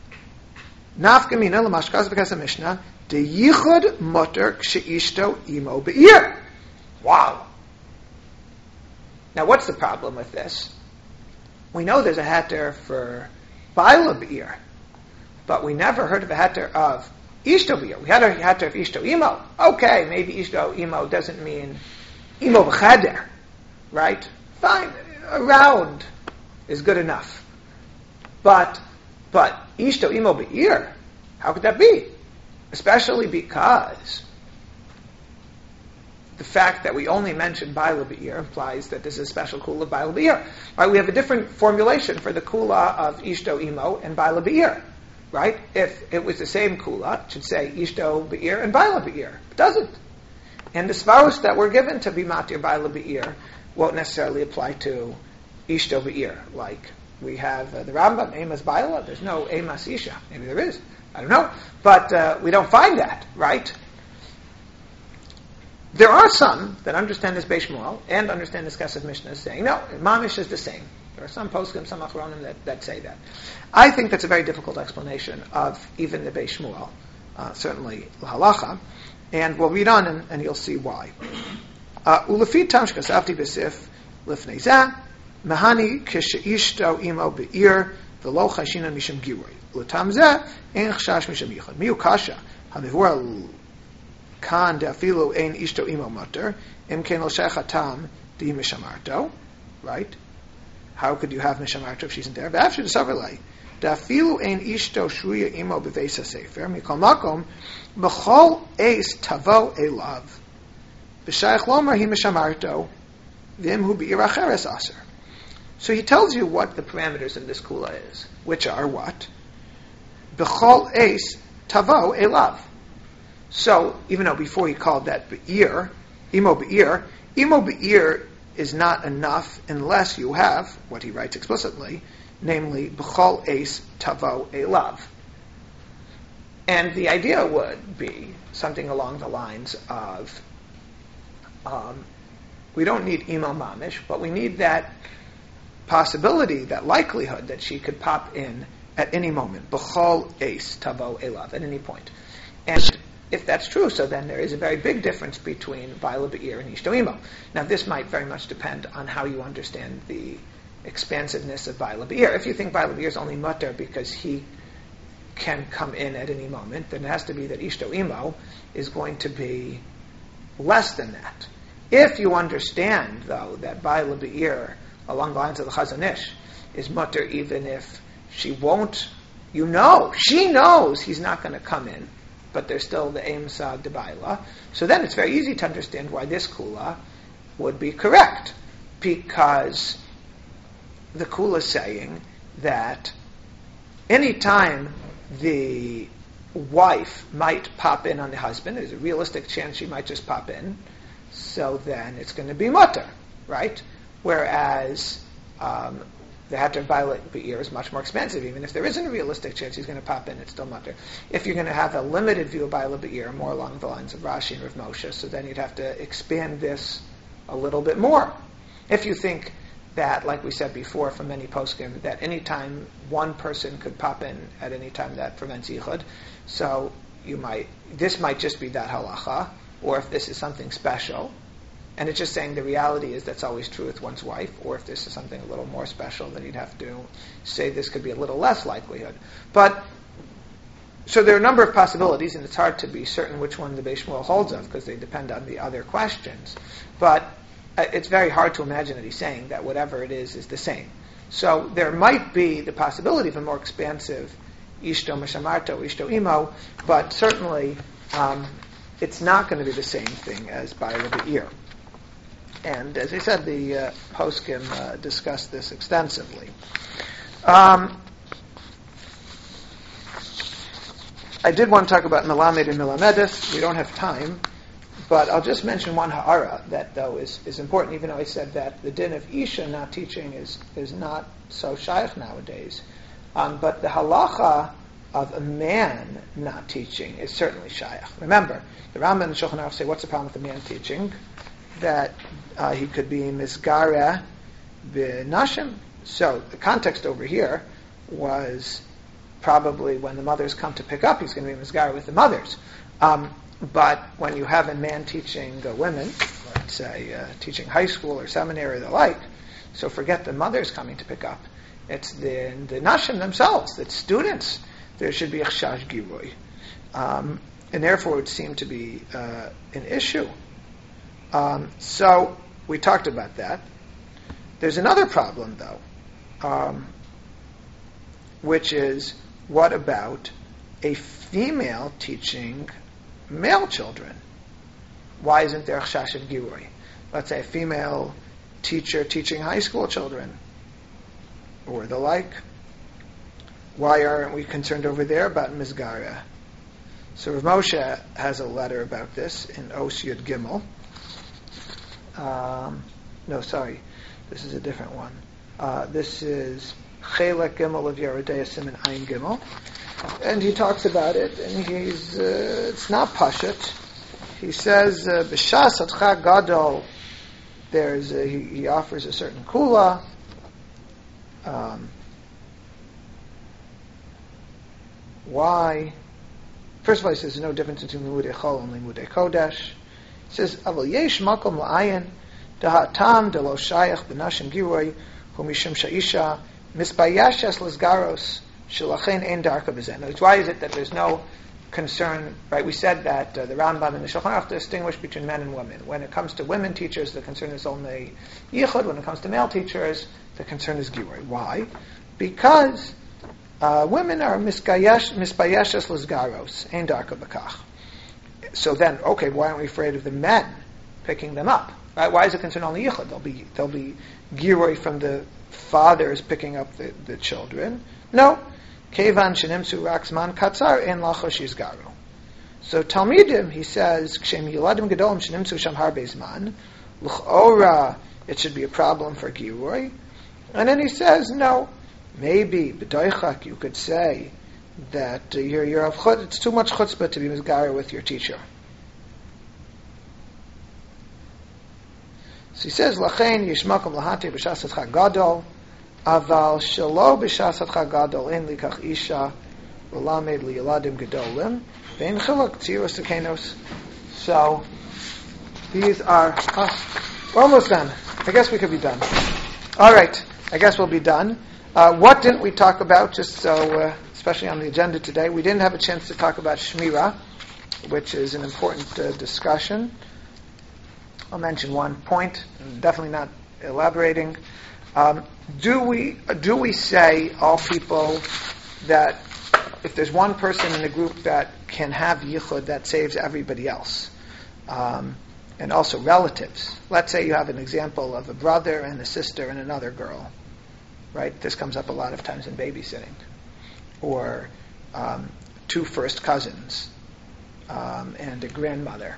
Nafka mina l'mashkas v'Kesef Mishnah de yichud mutter k'she'ishto imo be'ir. Wow. Now, what's the problem with this? We know there's a heter for Baila Be'ir, but we never heard of a heter of Ishto Be'ir. We had a heter of Ishto Imo. Okay, maybe Ishto Imo doesn't mean Imo B'cheder, right? Fine, around is good enough. But, but, ishto imo be'ir, how could that be? Especially because the fact that we only mention Baila Be'ir implies that this is a special kula Baila Be'ir. Right? We have a different formulation for the kula of Ishto Imo and Baila Be'ir. Right? If it was the same kula, it should say Ishto Be'ir and Baila Be'ir. It doesn't. And the svaros that were given to be Matir Baila Be'ir won't necessarily apply to Ishto Be'ir. Like we have uh, the Rambam, Emas Baila, there's no Emas Isha. Maybe there is. I don't know. But uh, we don't find that, right? There are some that understand this Beis Shmuel and understand this Kesef Mishnah saying, no, Mamish is the same. There are some poskim, some achronim that, that say that. I think that's a very difficult explanation of even the Beis Shmuel, uh, certainly halacha, and we'll read on and, and you'll see why. Ulefi tamsh kasavti b'sif lifnei zeh, mahani kisheishto imo be'ir v'lo chashina misham giroi. L'tam zeh, ein chashash misham yichad. Miu kasha, hamivur kan de'afilu ein ishto imo mutter, im ken l'shechatam di mishamarto, right? How could you have mishamarto if she isn't there? V'after d'savarlei, de'afilu ein ishto shruya imo b'veis ha'sefer, mikol makom, b'chol eis tavo elav, b'shayach lomar hi mishamarto, v'im hu be'ir acheres aser. So he tells you what the parameters of this kula is, which are what? B'chol eis tavo elav. So, even though before he called that be'ir, imo be'ir, imo be'ir is not enough unless you have, what he writes explicitly, namely, b'chol eis tavo elav. And the idea would be something along the lines of, um, we don't need imo mamish, but we need that possibility, that likelihood that she could pop in at any moment, b'chol eis tavo elav, at any point. And if that's true, so then there is a very big difference between Baila Be'ir and Ishto Imo. Now, this might very much depend on how you understand the expansiveness of Baila Be'ir. If you think Baila Be'ir is only mutter because he can come in at any moment, then it has to be that Ishto Imo is going to be less than that. If you understand, though, that Baila Be'ir, along the lines of the Chazon Ish, is mutter even if she won't, you know, she knows he's not going to come in, but there's still the Eimsa Debaila. So then it's very easy to understand why this kula would be correct. Because the kula is saying that any time the wife might pop in on the husband, there's a realistic chance she might just pop in, so then it's going to be mutter, right? Whereas um, the Hatter Violet Be'ir is much more expensive. Even if there isn't a realistic chance he's going to pop in, it's still mutter. If you're going to have a limited view of Violet Be'ir, more along the lines of Rashi and Rav Moshe, so then you'd have to expand this a little bit more. If you think that, like we said before from many poskim, that any time one person could pop in at any time, that prevents yichud, so you might, this might just be that halacha, or if this is something special, and it's just saying the reality is that's always true with one's wife, or if this is something a little more special, then you'd have to say this could be a little less likelihood. But, so there are a number of possibilities, and it's hard to be certain which one the Beis Shmuel holds of, because they depend on the other questions. But uh, it's very hard to imagine that he's saying that whatever it is is the same. So there might be the possibility of a more expansive Ishto Mishamarto, Ishto Imo, but certainly um, it's not going to be the same thing as Baila Be'ir. And as I said, the uh, poskim uh, discussed this extensively. Um, I did want to talk about Melamed and Melamedes. We don't have time, but I'll just mention one ha'ara that, though, is, is important, even though I said that the din of Isha not teaching is, is not so shaykh nowadays. Um, but the halacha of a man not teaching is certainly shaykh. Remember, the Rambam and the Shulchan Aruch say, what's the problem with the man teaching? That uh, he could be misgara b'nashim. So the context over here was probably when the mothers come to pick up, he's going to be misgara with the mothers. Um, but when you have a man teaching uh, women, let's say uh, teaching high school or seminary or the like, so forget the mothers coming to pick up. It's the the nashim themselves, it's students. There should be a chash girui, um, and therefore it would seem to be uh, an issue. Um, so we talked about that. There's another problem, though. um, which is, what about a female teaching male children? Why isn't there chash of girui? Let's say a female teacher teaching high school children, or the like. Why aren't we concerned over there about Mizgara? So Rav Moshe has a letter about this in Os Yud Gimel. Um, no, sorry, this is a different one. Uh, this is Chelek Gimel of Yeridei Siman Ayin Gimel, and he talks about it, and he's uh, it's not pashut. He says B'shas Atcha Gadol. There's a, he, he offers a certain kula. Um, why? First of all, he says there's no difference between limudei chol and limudei kodesh. He says aval yesh makom la'ayin dahatam delo shayach b'nashim giroi hu mishum sha'isha misbayashes lizgaros shelachen ein darka b'zen. Why is it that there's no concern? Right, we said that uh, the Rambam and the Shulchan Aruch distinguish between men and women. When it comes to women teachers, the concern is only yichud. When it comes to male teachers, the concern is giroi. Why? Because Uh, women are misbayeshes lizgaros, ein darka b'kach. So then, okay, why aren't we afraid of the men picking them up? Right? Why is it concerned only yichud? There'll be there'll be giroi from the fathers picking up the, the children. No, kevan shenimsu raksman katzar en lachosh yizgaru. So Talmidim, he says, kshem yiladim gedolim shenimsu sham harbe zman, l'chora, it should be a problem for giroi. And then he says, no. Maybe, b'doichak, you could say that uh, you're, you're of chut, it's too much chutzpah to be mizgara with your teacher. So he says, Lachein yishmakom lahati b'shas atcha gadol, aval shelo b'shas atcha gadol en likach isha, v'lamed liyaladim gedolim, ve'en chilak tziros tekenos. So, these are, oh, we're almost done. I guess we could be done. Alright, I guess we'll be done. Uh, what didn't we talk about, just so, uh, especially on the agenda today? We didn't have a chance to talk about Shmira, which is an important uh, discussion. I'll mention one point, definitely not elaborating. Um, do we do we say all people that if there's one person in the group that can have yichud, that saves everybody else? Um, and also relatives. Let's say you have an example of a brother and a sister and another girl. Right? This comes up a lot of times in babysitting. Or um, two first cousins um, and a grandmother.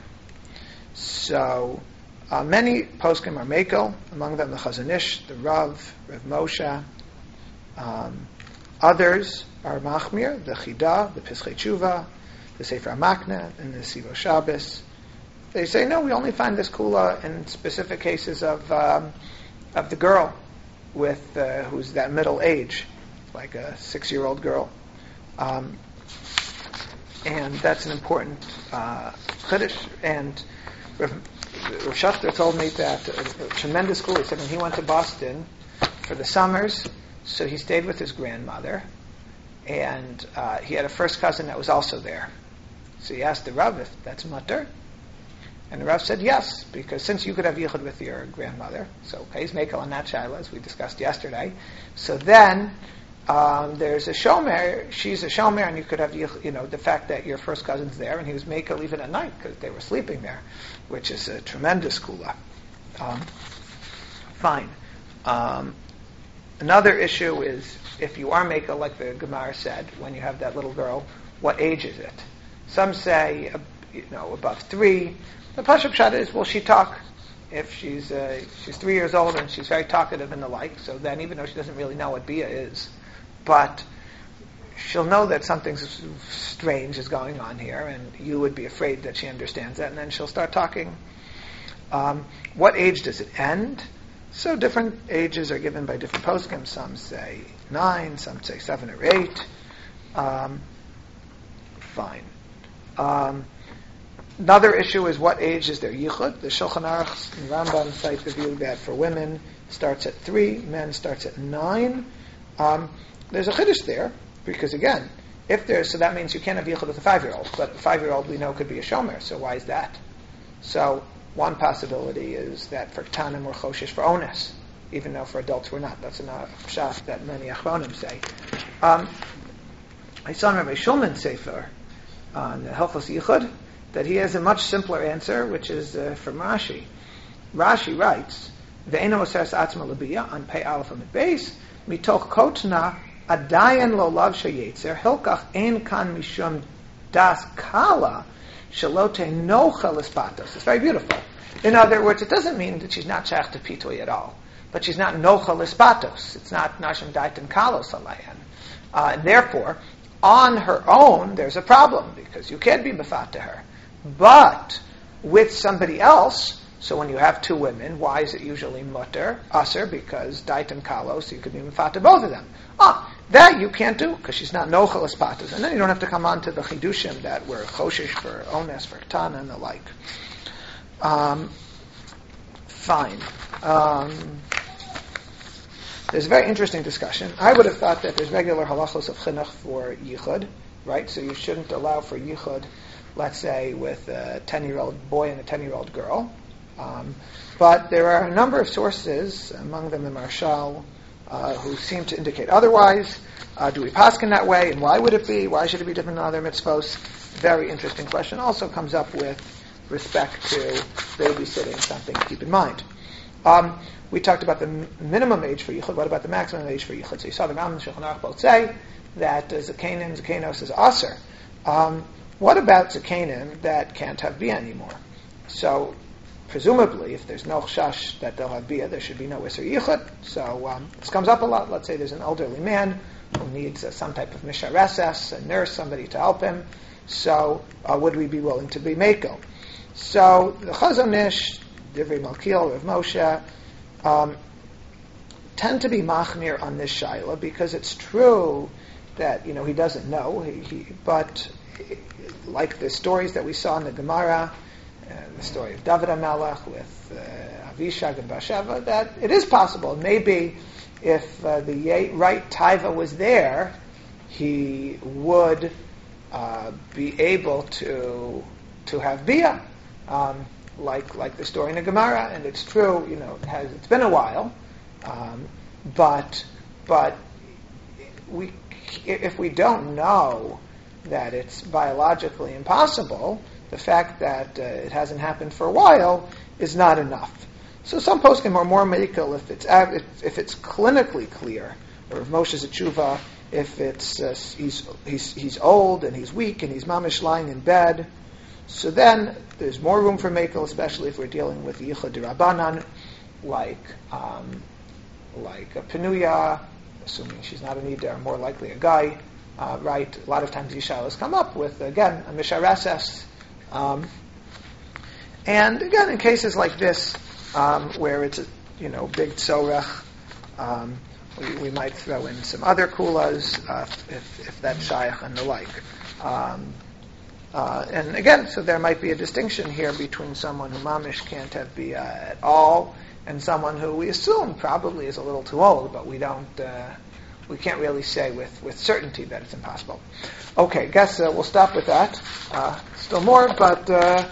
So uh, many poskim are mekel, among them the Chazon Ish, the Rav, Rav Moshe. Um, others are machmir, the Chida, the Pischei Tshuva, the Sefer HaMakneh, and the Sivo Shabbos. They say, no, we only find this kula in specific cases of um, of the girl with uh, who's that middle age, like a six-year-old girl, um, and that's an important uh, chiddush. And Rav, Rav Schachter told me that a, a tremendous school. He said when he went to Boston for the summers, so he stayed with his grandmother, and uh, he had a first cousin that was also there. So he asked the Rav if that's mutter. And the Rav said yes, because since you could have yichud with your grandmother, so okay, he's mekel on that shaila, as we discussed yesterday. So then um, there's a shomer, she's a shomer, and you could have yichud, you know, the fact that your first cousin's there, and he was mekel even at night because they were sleeping there, which is a tremendous kula. Um, fine. Um, another issue is if you are mekel, like the Gemara said, when you have that little girl, what age is it? Some say, uh, you know, above three. The Pashup Pshat is, will she talk? If she's uh, she's three years old and she's very talkative and the like, so then even though she doesn't really know what Bia is, but she'll know that something strange is going on here, and you would be afraid that she understands that, and then she'll start talking. Um, what age does it end? So different ages are given by different poskim. Some say nine, some say seven or eight. Um, fine. Um, Another issue is what age is their yichud. The Shulchan Aruch and Rambam cite the view that for women starts at three, men starts at nine. Um, there's a chiddush there because again, if there's so that means you can't have yichud with a five-year-old, but a five-year-old we know could be a shomer. So why is that? So one possibility is that for Tanim or Choshish for Ones, even though for adults we're not. That's a pshat that many achronim say. Um, I saw in Rabbi Shulman's Sefer on the Hilchos Yichud that he has a much simpler answer, which is uh, from Rashi. Rashi writes, "Ve'eno oseres atzma l'biyah," on Pei Aleph Amud Beis, "mitoch kotna adayan lo lav sheyetzer hilkach ein kan mishum das kala shalote nocha l'spatos." It's very beautiful. In other words, it doesn't mean that she's not shaykh to pitui at all, but she's not nocha l'spatos. It's not nashim daitan kalos alayan. Uh, and therefore, on her own, there's a problem, because you can't be mafat to her. But with somebody else, so when you have two women, why is it usually mutter, aser, because daitan kalos, you could be mafat to both of them. Ah, that you can't do, because she's not nocha l'spatos. And then you don't have to come on to the chidushim that were choshish for ones, for tana, and the like. Um, fine. Um, there's a very interesting discussion. I would have thought that there's regular halachos of chinuch for yichud, right? So you shouldn't allow for yichud, let's say, with a ten-year-old boy and a ten-year-old girl. Um, but there are a number of sources, among them the Marshal, uh, who seem to indicate otherwise. Uh, do we paskin that way, and why would it be? Why should it be different than other mitzvos? Very interesting question. Also comes up with respect to babysitting, something to keep in mind. Um, we talked about the m- minimum age for yichud. What about the maximum age for yichud? So you saw the Rambam and Shulchan Aruch both say that uh, zakanim, zakanos is aser. Um, what about zakanim that can't have bia anymore? So presumably, if there's no chash that they'll have bia, there should be no iser yichud. So um, this comes up a lot. Let's say there's an elderly man who needs uh, some type of mishareses, a nurse, somebody to help him. So uh, would we be willing to be mekel? So the Chazon Ish, Divrei Malkiel, Rav Moshe, um, tend to be machmir on this shaila, because it's true that, you know, he doesn't know, he, he, but like the stories that we saw in the Gemara, uh, the story of David HaMelech with uh, Avishag and Bathsheba, that it is possible. Maybe if uh, the right taiva was there, he would uh, be able to to have bia. Um, like like the story in the Gemara, and it's true, you know, it has, it's been a while, um, but but we if we don't know that it's biologically impossible, the fact that uh, it hasn't happened for a while is not enough. So some poskim are more medical if it's if, if it's clinically clear, or if Moshe's a tshuva, if it's uh, he's he's he's old and he's weak and he's mamish lying in bed. So then there's more room for mekel, especially if we're dealing with yichud d'Rabbanan, like um, like a penuya, assuming she's not a nidar, more likely a guy, uh, right? A lot of times yishalas come up with, again, a mishareses. Um, and again, in cases like this, um, where it's a, you know, big tzorech, um, we, we might throw in some other kulas, uh, if, if that's shaykh and the like. Um, Uh, and again, so there might be a distinction here between someone who mamish can't have bia at all, and someone who we assume probably is a little too old, but we don't, uh, we can't really say with, with certainty that it's impossible. Okay, guess uh, we'll stop with that. Uh, still more, but uh,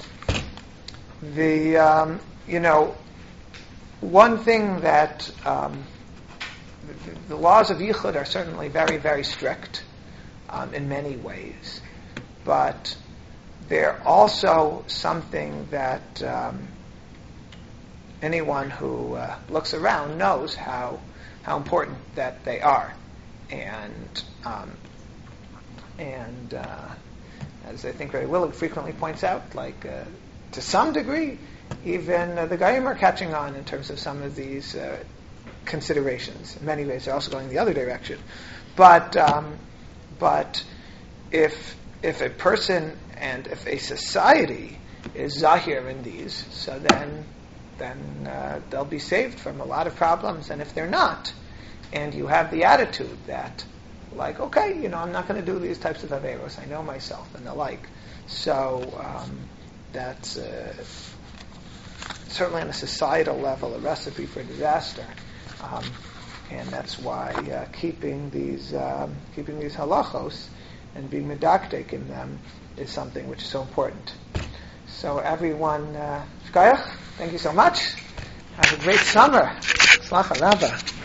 the um, you know, one thing that um, the, the laws of yichud are certainly very, very strict um, in many ways. But they're also something that um, anyone who uh, looks around knows how how important that they are, and um, and uh, as I think Ray Willig frequently points out, like uh, to some degree, even uh, the Goyim are catching on in terms of some of these uh, considerations. In many ways, they're also going the other direction. But um, but if If a person and if a society is zahir in these, so then then uh, they'll be saved from a lot of problems. And if they're not, and you have the attitude that, like, okay, you know, I'm not going to do these types of averos, I know myself and the like, so um, that's uh, certainly on a societal level a recipe for disaster. Um, and that's why uh, keeping these um, keeping these halachos and being medakdek in them is something which is so important. So everyone, uh, thank you so much. Have a great summer. Slacha Rava.